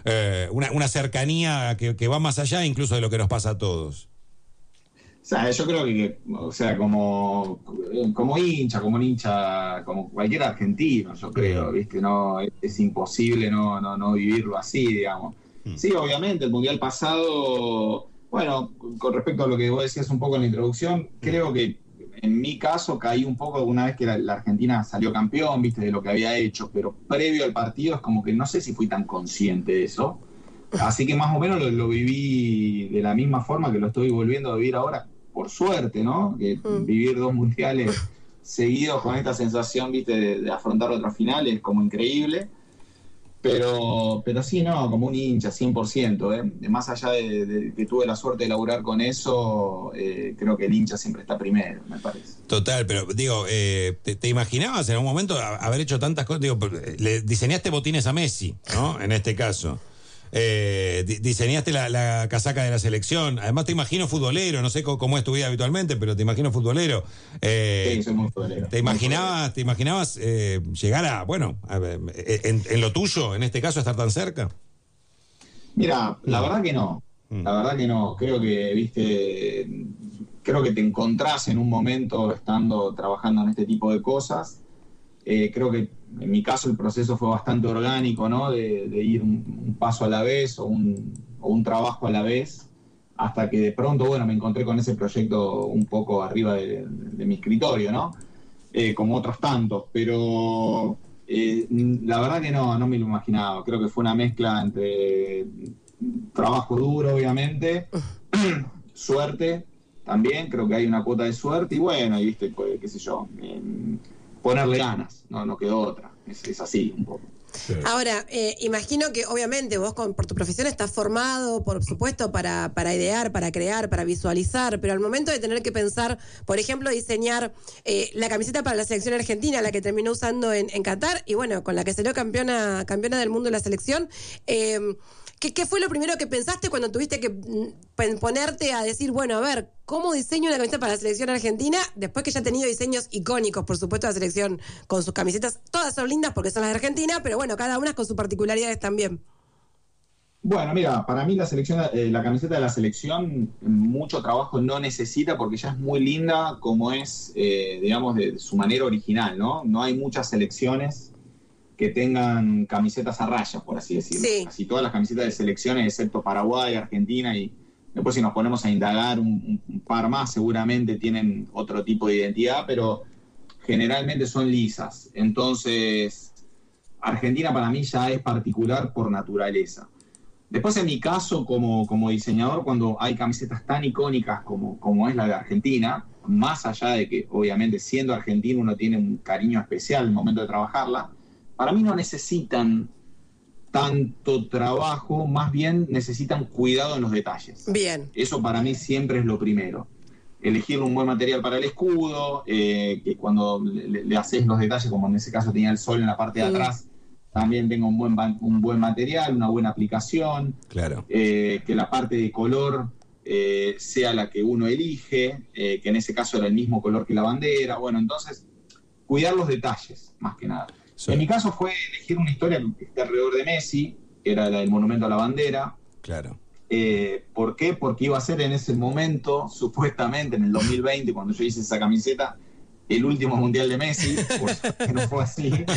una cercanía que va más allá incluso de lo que nos pasa a todos. O sea, yo creo que como hincha, como cualquier argentino, yo creo, ¿viste? No, es imposible no vivirlo así, digamos. Sí, obviamente, el Mundial pasado, bueno, con respecto a lo que vos decías un poco en la introducción, creo que en mi caso caí un poco una vez que la Argentina salió campeón, ¿viste? De lo que había hecho, pero previo al partido es como que no sé si fui tan consciente de eso. Así que más o menos lo viví de la misma forma que lo estoy volviendo a vivir ahora, por suerte, ¿no? Que vivir 2 mundiales seguidos con esta sensación, ¿viste? De afrontar otra final es como increíble. Pero sí, no, como un hincha, 100%, Más allá de que tuve la suerte de laburar con eso, creo que el hincha siempre está primero, me parece. Total, pero digo, ¿te imaginabas en algún momento haber hecho tantas cosas? Digo, le diseñaste botines a Messi, ¿no? En este caso. Diseñaste la casaca de la selección. Además te imagino futbolero. No sé cómo es tu vida habitualmente, pero te imagino futbolero. Sí, soy muy futbolero. ¿Te imaginabas llegar en lo tuyo, en este caso, estar tan cerca? Mira, la verdad que no. La verdad que no. Creo que te encontrás en un momento trabajando en este tipo de cosas. Creo que en mi caso el proceso fue bastante orgánico, ¿no? De ir un paso a la vez o un trabajo a la vez, hasta que de pronto, me encontré con ese proyecto un poco arriba de mi escritorio, ¿no? Como otros tantos, pero la verdad que no me lo imaginaba. Creo que fue una mezcla entre trabajo duro, obviamente, suerte también, creo que hay una cuota de suerte, y viste, pues, qué sé yo, ponerle ganas, no quedó otra, es así un poco. Sí. Ahora, imagino que obviamente vos por tu profesión estás formado, por supuesto, para idear, para crear, para visualizar, pero al momento de tener que pensar, por ejemplo, diseñar la camiseta para la selección argentina, la que terminó usando en Qatar, y con la que salió campeona del mundo de la selección, ¿Qué fue lo primero que pensaste cuando tuviste que ponerte a decir, bueno, a ver, ¿cómo diseño una camiseta para la selección argentina? Después que ya ha tenido diseños icónicos, por supuesto, la selección con sus camisetas. Todas son lindas porque son las de Argentina, pero bueno, cada una con sus particularidades también. Bueno, mira, para mí la camiseta de la selección mucho trabajo no necesita porque ya es muy linda como es, digamos, de su manera original, ¿no? No hay muchas selecciones que tengan camisetas a rayas, por así decirlo. Sí. Casi todas las camisetas de selecciones, excepto Paraguay, Argentina, y después si nos ponemos a indagar un par más, seguramente tienen otro tipo de identidad, pero generalmente son lisas. Entonces, Argentina para mí ya es particular por naturaleza. Después, en mi caso, como diseñador, cuando hay camisetas tan icónicas como es la de Argentina, más allá de que, obviamente, siendo argentino uno tiene un cariño especial al momento de trabajarla, para mí no necesitan tanto trabajo, más bien necesitan cuidado en los detalles. Bien. Eso para mí siempre es lo primero. Elegir un buen material para el escudo, que cuando le haces los detalles, como en ese caso tenía el sol en la parte de atrás, también tenga un buen material, una buena aplicación. Claro. Que la parte de color sea la que uno elige, que en ese caso era el mismo color que la bandera. Bueno, entonces, cuidar los detalles, más que nada. En mi caso fue elegir una historia que esté alrededor de Messi, que era la del monumento a la bandera. Claro. ¿Por qué? Porque iba a ser en ese momento, supuestamente en el 2020, cuando yo hice esa camiseta, el último mundial de Messi. Por suerte no fue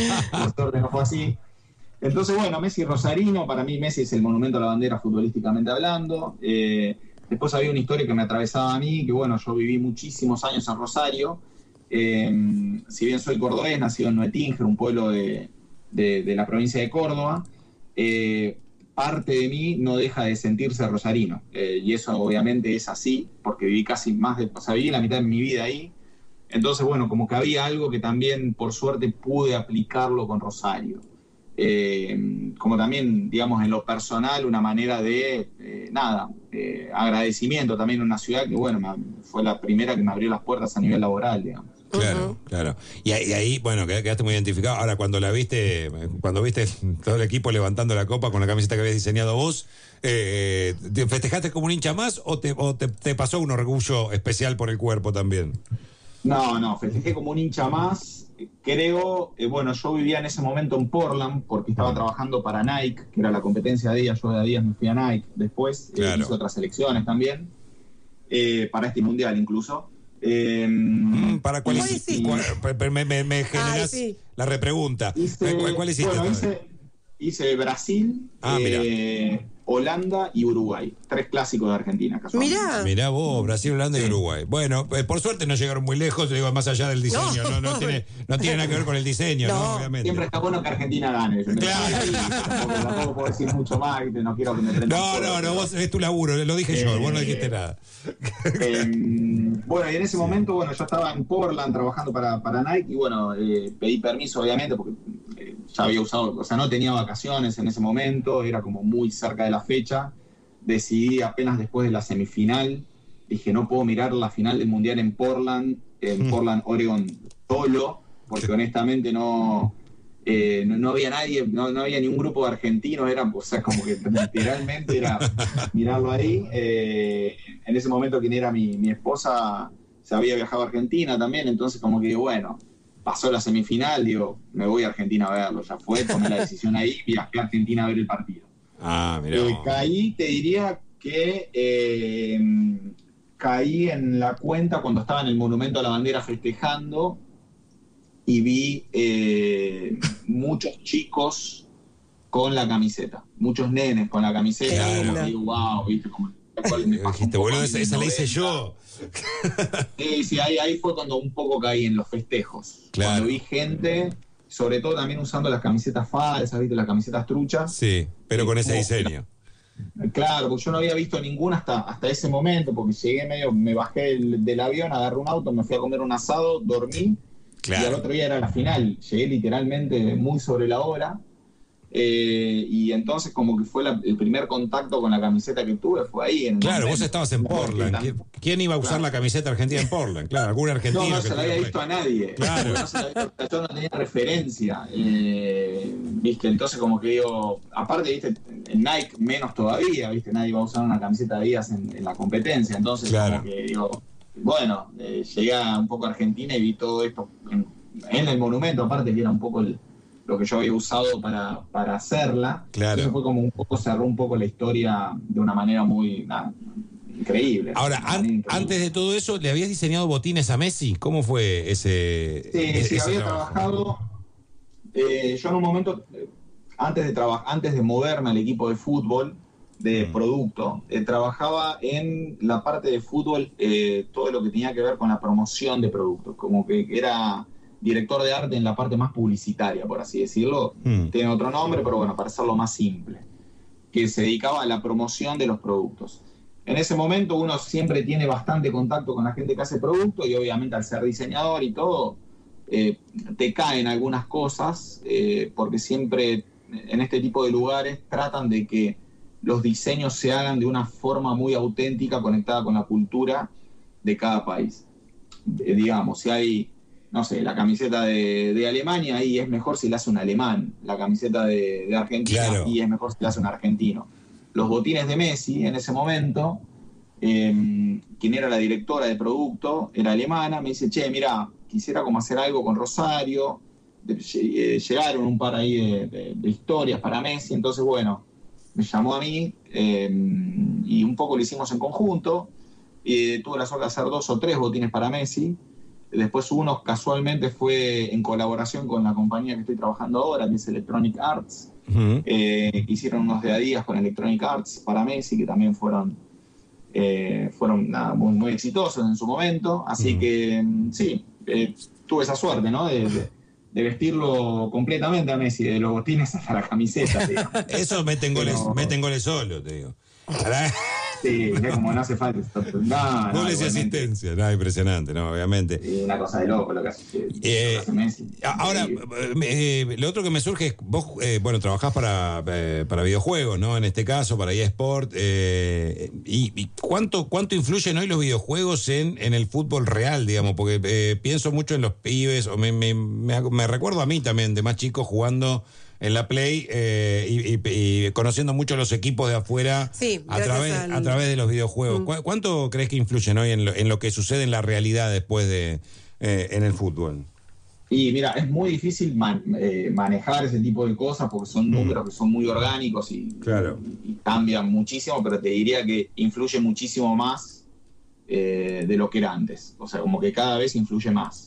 así. Entonces, bueno, Messi rosarino, para mí Messi es el monumento a la bandera futbolísticamente hablando. Después había una historia que me atravesaba a mí, que bueno, yo viví muchísimos años en Rosario. Si bien soy cordobés, nacido en Nuetinger, un pueblo de la provincia de Córdoba, parte de mí no deja de sentirse rosarino. Y eso obviamente es así, porque viví viví la mitad de mi vida ahí. Entonces, bueno, como que había algo que también, por suerte, pude aplicarlo con Rosario. Como también, digamos, en lo personal, una manera de, agradecimiento también a una ciudad que, bueno, fue la primera que me abrió las puertas a nivel laboral, digamos. Claro, claro. Y ahí, bueno, quedaste muy identificado. Ahora, cuando viste todo el equipo levantando la copa con la camiseta que habías diseñado vos, ¿te festejaste como un hincha más o te pasó un orgullo especial por el cuerpo también? No, festejé como un hincha más. Creo, yo vivía en ese momento en Portland porque estaba trabajando para Nike, que era la competencia de Adidas. Yo de Adidas me fui a Nike después, hice otras selecciones también, para este mundial incluso. ¿Para cuál hiciste? Me generas la repregunta. ¿Cuál hiciste? Bueno, hice Brasil, Holanda y Uruguay. 3 clásicos de Argentina, casualmente. Mirá vos, Brasil, Holanda y Uruguay. Bueno, por suerte no llegaron muy lejos, digo, más allá del diseño. No tiene nada que ver con el diseño, ¿no? Obviamente. Siempre está bueno que Argentina gane. Claro. Tampoco puedo decir mucho más, no quiero que me prendan. No, vos es tu laburo, lo dije yo, vos no dijiste nada. Bueno, y en ese momento, yo estaba en Portland trabajando para Nike y pedí permiso, obviamente, porque ya había usado, no tenía vacaciones en ese momento, era como muy cerca de la fecha. Decidí apenas después de la semifinal, dije, no puedo mirar la final del Mundial en Portland, Oregon, solo, porque honestamente no había nadie, no había ni un grupo de argentinos, como que literalmente era mirarlo ahí. En ese momento quien era mi esposa se había viajado a Argentina también, entonces como que pasó la semifinal, digo, me voy a Argentina a verlo, ya fue, tomé la decisión ahí, viajé a Argentina a ver el partido. Mirá. Caí, te diría que caí en la cuenta cuando estaba en el Monumento a la Bandera festejando y vi muchos chicos con la camiseta, muchos nenes con la camiseta, como que digo, wow, viste, como me pasó. Dijiste, boludo, esa la hice yo. Sí, ahí fue cuando un poco caí en los festejos. Claro. Cuando vi gente, sobre todo también usando las camisetas falsas, ¿viste? Las camisetas truchas. Sí, pero con ese diseño. Claro, porque yo no había visto ninguna hasta ese momento, porque llegué me bajé del avión, agarré un auto, me fui a comer un asado, dormí, y al otro día era la final. Llegué literalmente muy sobre la hora. Y entonces como que fue el primer contacto con la camiseta que tuve, fue ahí. Claro, vos estabas en Portland. ¿Quién iba a usar la camiseta argentina en Portland? Claro, algún argentino. No se la había visto a nadie. Claro. Yo no tenía referencia. ¿Viste? Entonces como que digo, aparte, ¿viste? En Nike menos todavía, ¿viste? Nadie va a usar una camiseta de Adidas en la competencia. Entonces como que digo, bueno, llegué un poco a Argentina y vi todo esto en el monumento, aparte que era un poco lo que yo había usado para hacerla. Claro. Entonces fue como un poco, cerró un poco la historia de una manera muy increíble. Ahora, antes de todo eso, ¿le habías diseñado botines a Messi? ¿Cómo fue ese Sí, había trabajado. Yo en un momento, antes de moverme al equipo de fútbol, de producto, trabajaba en la parte de fútbol, todo lo que tenía que ver con la promoción de productos, como que era director de arte en la parte más publicitaria, por así decirlo. Tiene otro nombre, pero bueno, para hacerlo más simple, que se dedicaba a la promoción de los productos. En ese momento uno siempre tiene bastante contacto con la gente que hace producto y obviamente al ser diseñador y todo, te caen algunas cosas, porque siempre en este tipo de lugares tratan de que los diseños se hagan de una forma muy auténtica, conectada con la cultura de cada país. Digamos, si hay, no sé, la camiseta de Alemania, ahí es mejor si la hace un alemán. La camiseta de Argentina, claro, y es mejor si la hace un argentino. Los botines de Messi, en ese momento, quien era la directora de producto, era alemana, me dice, che, mira, quisiera como hacer algo con Rosario. Llegaron un par ahí de historias para Messi, entonces bueno, me llamó a mí y un poco lo hicimos en conjunto. Tuve la suerte de hacer 2 o 3 botines para Messi. Después uno casualmente fue en colaboración con la compañía que estoy trabajando ahora, que es Electronic Arts. Hicieron unos de Adidas con Electronic Arts para Messi, que también fueron muy, muy exitosos en su momento. Así que sí, tuve esa suerte, ¿no? De vestirlo completamente a Messi, de los botines hasta la camiseta. Eso meten goles solo, te digo. Sí, es como no hace falta. Goles y asistencia, impresionante, obviamente. Una cosa de loco lo que hace Messi. Ahora, lo otro que me surge es, vos, trabajás para videojuegos, ¿no? En este caso, para eSport. ¿Y cuánto influyen hoy los videojuegos en el fútbol real, digamos? Porque pienso mucho en los pibes, o me recuerdo a mí también, de más chico, jugando en la Play y conociendo mucho los equipos de afuera, sí, a través de los videojuegos. ¿Cuánto crees que influyen hoy en lo que sucede en la realidad después en el fútbol? Y mira, es muy difícil manejar ese tipo de cosas porque son números que son muy orgánicos y cambian muchísimo, pero te diría que influye muchísimo más de lo que era antes. O sea, como que cada vez influye más.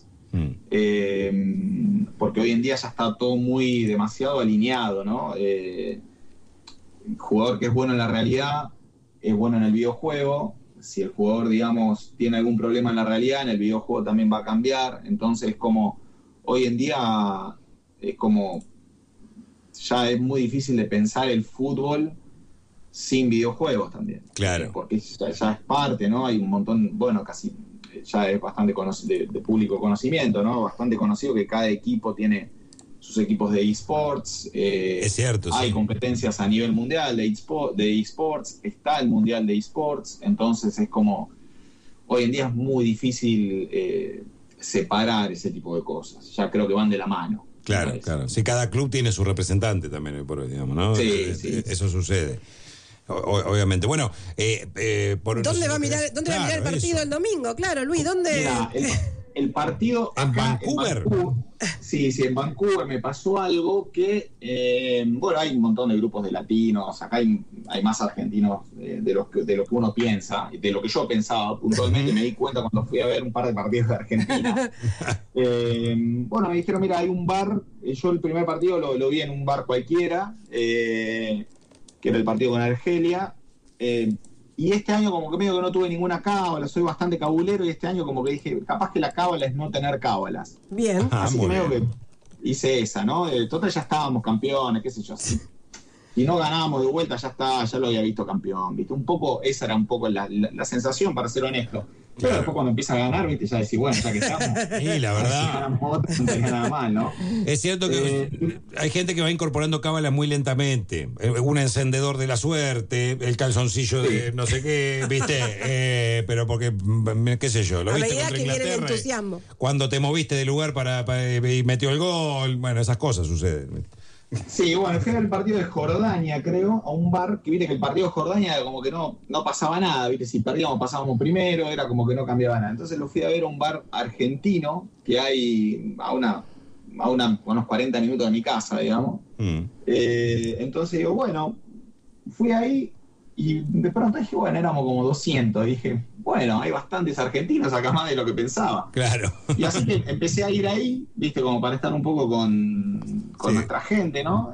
Porque hoy en día ya está todo demasiado alineado, ¿no? El jugador que es bueno en la realidad es bueno en el videojuego. Si el jugador, digamos, tiene algún problema en la realidad, en el videojuego también va a cambiar. Entonces, como hoy en día es como ya es muy difícil de pensar el fútbol sin videojuegos también. Claro. Porque ya es parte, ¿no? Hay un montón, casi ya es bastante de público conocimiento, ¿no? Bastante conocido que cada equipo tiene sus equipos de eSports. Es cierto, hay sí. competencias a nivel mundial de eSports, está el mundial de eSports, entonces es como, hoy en día es muy difícil separar ese tipo de cosas. Ya creo que van de la mano. Claro. Sí, cada club tiene su representante también, por hoy, digamos, ¿no? Sí. Eso sucede. Obviamente. Bueno, ¿dónde va a mirar el partido el domingo? Claro, Luis, ¿dónde? Mira, el partido ¿En acá, Vancouver? Sí, en Vancouver me pasó algo que, hay un montón de grupos de latinos, acá hay más argentinos de lo que uno piensa, de lo que yo pensaba puntualmente. Me di cuenta cuando fui a ver un par de partidos de Argentina. Me dijeron, mira, hay un bar, yo el primer partido lo vi en un bar cualquiera, que era el partido con Argelia, y este año como que medio que no tuve ninguna cábala, soy bastante cabulero, y este año como que dije, capaz que la cábala es no tener cábalas. Bien. Así que medio que hice esa, ¿no? Total, ya estábamos campeones, qué sé yo, así. Y no ganábamos de vuelta, ya lo había visto campeón, ¿viste? Un poco, esa era un poco la sensación, para ser honesto. Pero después cuando empieza a ganar, viste, ya decís, bueno, ya que estamos. Y la verdad. No tenía nada mal, ¿no? Es cierto que hay gente que va incorporando cábalas muy lentamente. Un encendedor de la suerte, el calzoncillo de no sé qué, ¿viste? Pero porque, qué sé yo, lo a viste medida contra que viene el Inglaterra. entusiasmo. Cuando te moviste de lugar y metió el gol, bueno, esas cosas suceden. Sí, bueno, fui a ver el partido de Jordania, creo, a un bar, que viste que el partido de Jordania como que no pasaba nada, viste, si perdíamos pasábamos primero, era como que no cambiaba nada. Entonces lo fui a ver a un bar argentino que hay a unos 40 minutos de mi casa, digamos. Entonces digo, bueno, fui ahí y de pronto dije, bueno, éramos como 200. Dije, bueno, hay bastantes argentinos acá más de lo que pensaba. Claro. Y así que empecé a ir ahí, viste, como para estar un poco con nuestra gente, ¿no?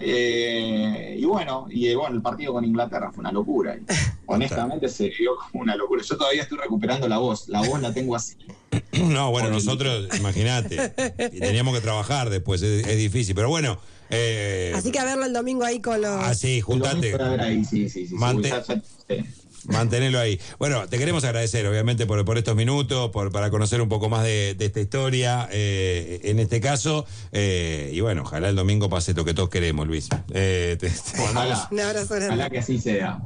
Y bueno, el partido con Inglaterra fue una locura. Y, honestamente se vio como una locura. Yo todavía estoy recuperando la voz la tengo así. No, bueno, nosotros, imagínate, teníamos que trabajar después, es difícil, pero bueno. Así que a verlo el domingo ahí con los... Sí, juntate. Sí. Mantenerlo ahí. Bueno, te queremos agradecer, obviamente, por estos minutos, para conocer un poco más de esta historia, en este caso. Y bueno, ojalá el domingo pase lo que todos queremos, Luis. Ojalá. Un abrazo grande. Ojalá que así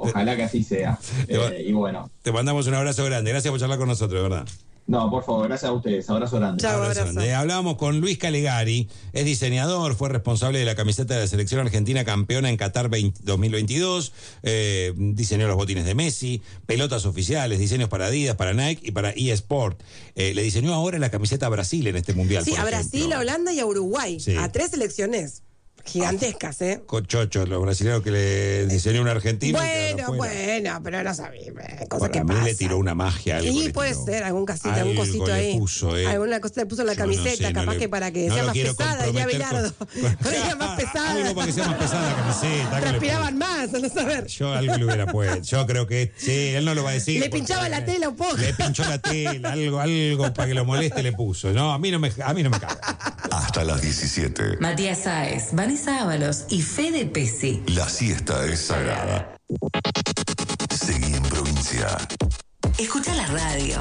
sea. Y bueno. Te mandamos un abrazo grande. Gracias por charlar con nosotros, de verdad. No, por favor, gracias a ustedes. Abrazo grande. Chao, abrazo. Hablábamos con Luis Calegari, es diseñador, fue responsable de la camiseta de la selección argentina campeona en Qatar 2022, diseñó los botines de Messi, pelotas oficiales, diseños para Adidas, para Nike y para eSport. Le diseñó ahora la camiseta a Brasil en este mundial. Sí, por a ejemplo. Brasil, a Holanda y a Uruguay. Sí. A 3 selecciones gigantescas, ¿eh? Cochochos, los brasileños que le diseñó un argentino. Bueno, pero no sabía. Cosas que Para mí pasan. le tiró una magia. Sí, puede ser, algún cosito Algo ahí. le puso, Alguna cosita le puso en la Yo no camiseta, sé, capaz que para que no sea lo más quiero pesada, ya comprometer Bilardo. Para que sea más pesada. Algo para que sea más pesada la camiseta. Transpiraban más, a no saber. Yo algo le hubiera puesto. Yo creo que sí, él no lo va a decir. Le pinchaba la tela un poco. Le pinchó la tela, algo para que lo moleste le puso. No, a mí no me caga. Hasta las 17. Matías Sáez, Vanessa Ábalos y Fede Pesi. La siesta es sagrada. Seguí en provincia. Escucha la radio.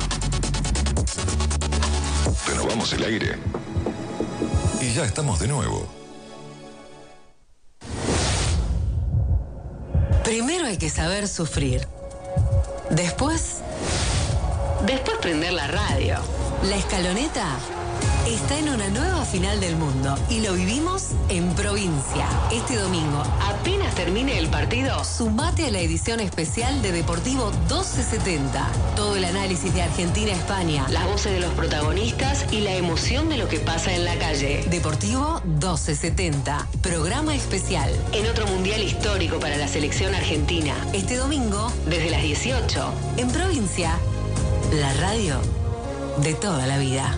Renovamos el aire. Y ya estamos de nuevo. Primero hay que saber sufrir. Después prender la radio. La escaloneta está en una nueva final del mundo y lo vivimos en provincia. Este domingo, apenas termine el partido, sumate a la edición especial de Deportivo 1270. Todo el análisis de Argentina-España, las voces de los protagonistas y la emoción de lo que pasa en la calle. Deportivo 1270, programa especial en otro mundial histórico para la selección argentina. Este domingo, desde las 18, en provincia, la radio de toda la vida.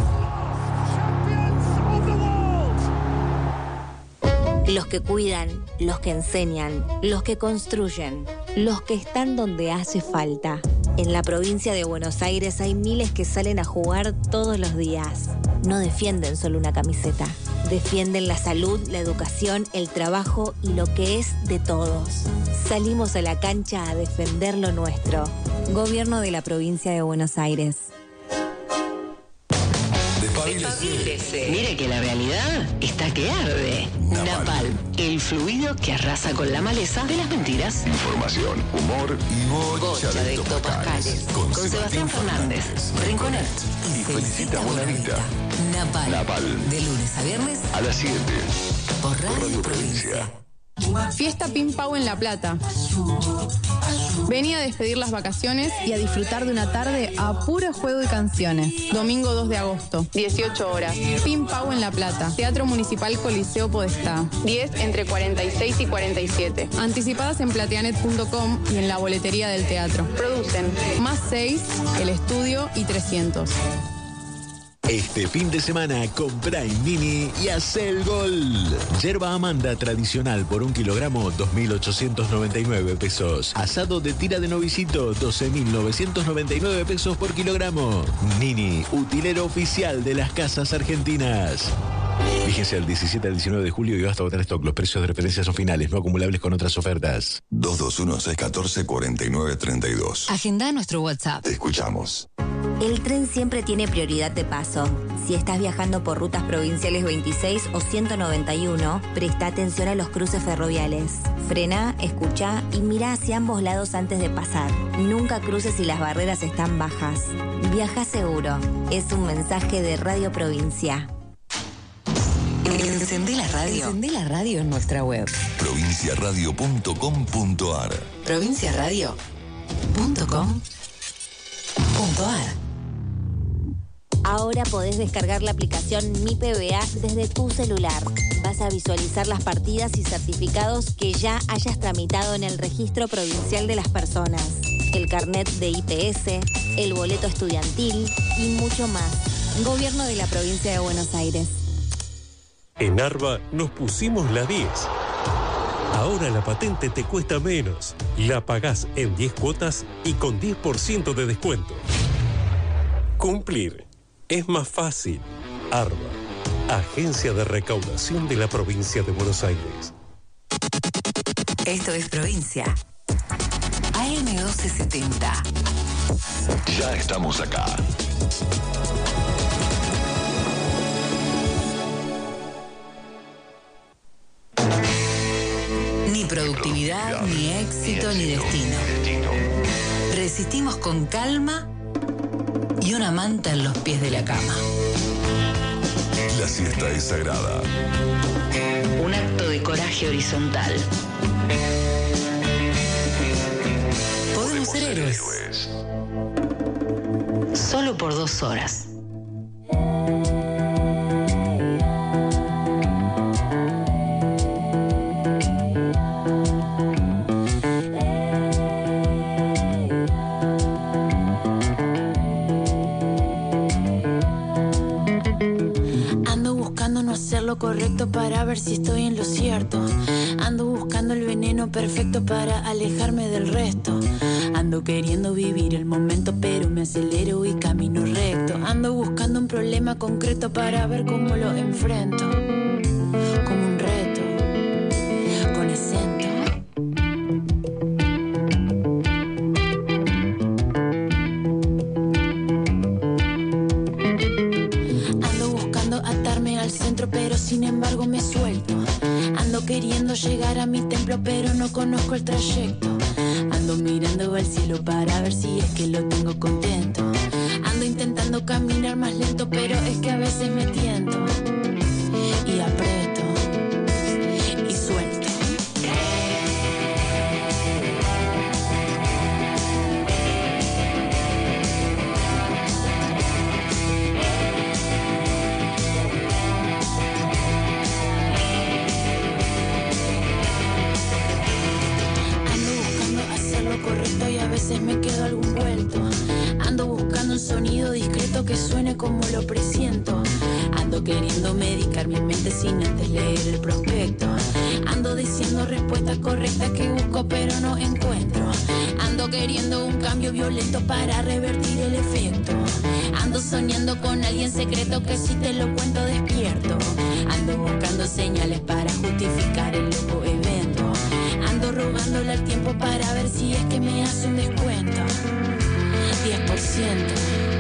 Los que cuidan, los que enseñan, los que construyen, los que están donde hace falta. En la provincia de Buenos Aires hay miles que salen a jugar todos los días. No defienden solo una camiseta. Defienden la salud, la educación, el trabajo y lo que es de todos. Salimos a la cancha a defender lo nuestro. Gobierno de la provincia de Buenos Aires. Despabilese. Mire que la realidad está que arde. Napal, el fluido que arrasa con la maleza de las mentiras. Información, humor y Bocha de hectopascales. Con Sebastián Fernández, Rinconet y Felicita Bonavita. Napal. De lunes a viernes A las 7. por Radio Provincia. Fiesta Pim Pau en La Plata. Vení a despedir las vacaciones y a disfrutar de una tarde a puro juego de canciones. Domingo 2 de agosto, 18 horas. Pim Pau en La Plata. Teatro Municipal Coliseo Podestá. 10 entre 46 y 47. Anticipadas en plateanet.com y en la boletería del teatro. Producen Más 6, El Estudio y 300. Este fin de semana compra en Mini y hace el gol. Yerba Amanda tradicional por 1 kilogramo, 2.899 pesos. Asado de tira de novicito, 12.999 pesos por kilogramo. Mini, utilero oficial de las casas argentinas. Fíjense el 17 al 19 de julio y hasta agotar stock. Los precios de referencia son finales, no acumulables con otras ofertas. 221-614-4932. Agenda nuestro WhatsApp. Te escuchamos. El tren siempre tiene prioridad de paso. Si estás viajando por rutas provinciales 26 o 191, presta atención a los cruces ferroviales. Frena, escucha y mira hacia ambos lados antes de pasar. Nunca cruces si las barreras están bajas. Viaja seguro. Es un mensaje de Radio Provincia. Encendé la radio. Encendé la radio en nuestra web. Provinciaradio.com.ar. Provinciaradio.com.ar. Ahora podés descargar la aplicación Mi PBA desde tu celular. Vas a visualizar las partidas y certificados que ya hayas tramitado en el Registro Provincial de las Personas, el carnet de IPS, el boleto estudiantil y mucho más. Gobierno de la Provincia de Buenos Aires. En Arba nos pusimos la 10. Ahora la patente te cuesta menos. La pagás en 10 cuotas y con 10% de descuento. Cumplir es más fácil. Arba, Agencia de Recaudación de la Provincia de Buenos Aires. Esto es Provincia. AM1270. Ya estamos acá. Ni productividad, ni éxito, ni destino. Resistimos con calma y una manta en los pies de la cama. La siesta es sagrada. Un acto de coraje horizontal. Podemos ser héroes. Solo por 2 horas. Correcto para ver si estoy en lo cierto. Ando buscando el veneno perfecto para alejarme del resto. Ando queriendo vivir el momento, pero me acelero y camino recto. Ando buscando un problema concreto para ver cómo lo enfrento. Como un reto, con acento. Pero sin embargo me suelto. Ando queriendo llegar a mi templo, pero no conozco el trayecto. Ando mirando al cielo para ver si es que lo tengo contento. Ando intentando caminar más lento, pero es que a veces me tiento. Y aprieto y suelto. Correcto y a veces me quedo algún vuelto. Ando buscando un sonido discreto que suene como lo presiento. Ando queriendo medicar mi mente sin antes leer el prospecto. Ando diciendo respuestas correctas que busco pero no encuentro. Ando queriendo un cambio violento para revertir el efecto. Ando soñando con alguien secreto que si te lo cuento despierto. Ando buscando señales para justificar el loco evento. Ando rogándole al tiempo para ver si es que me hace un descuento. 10%.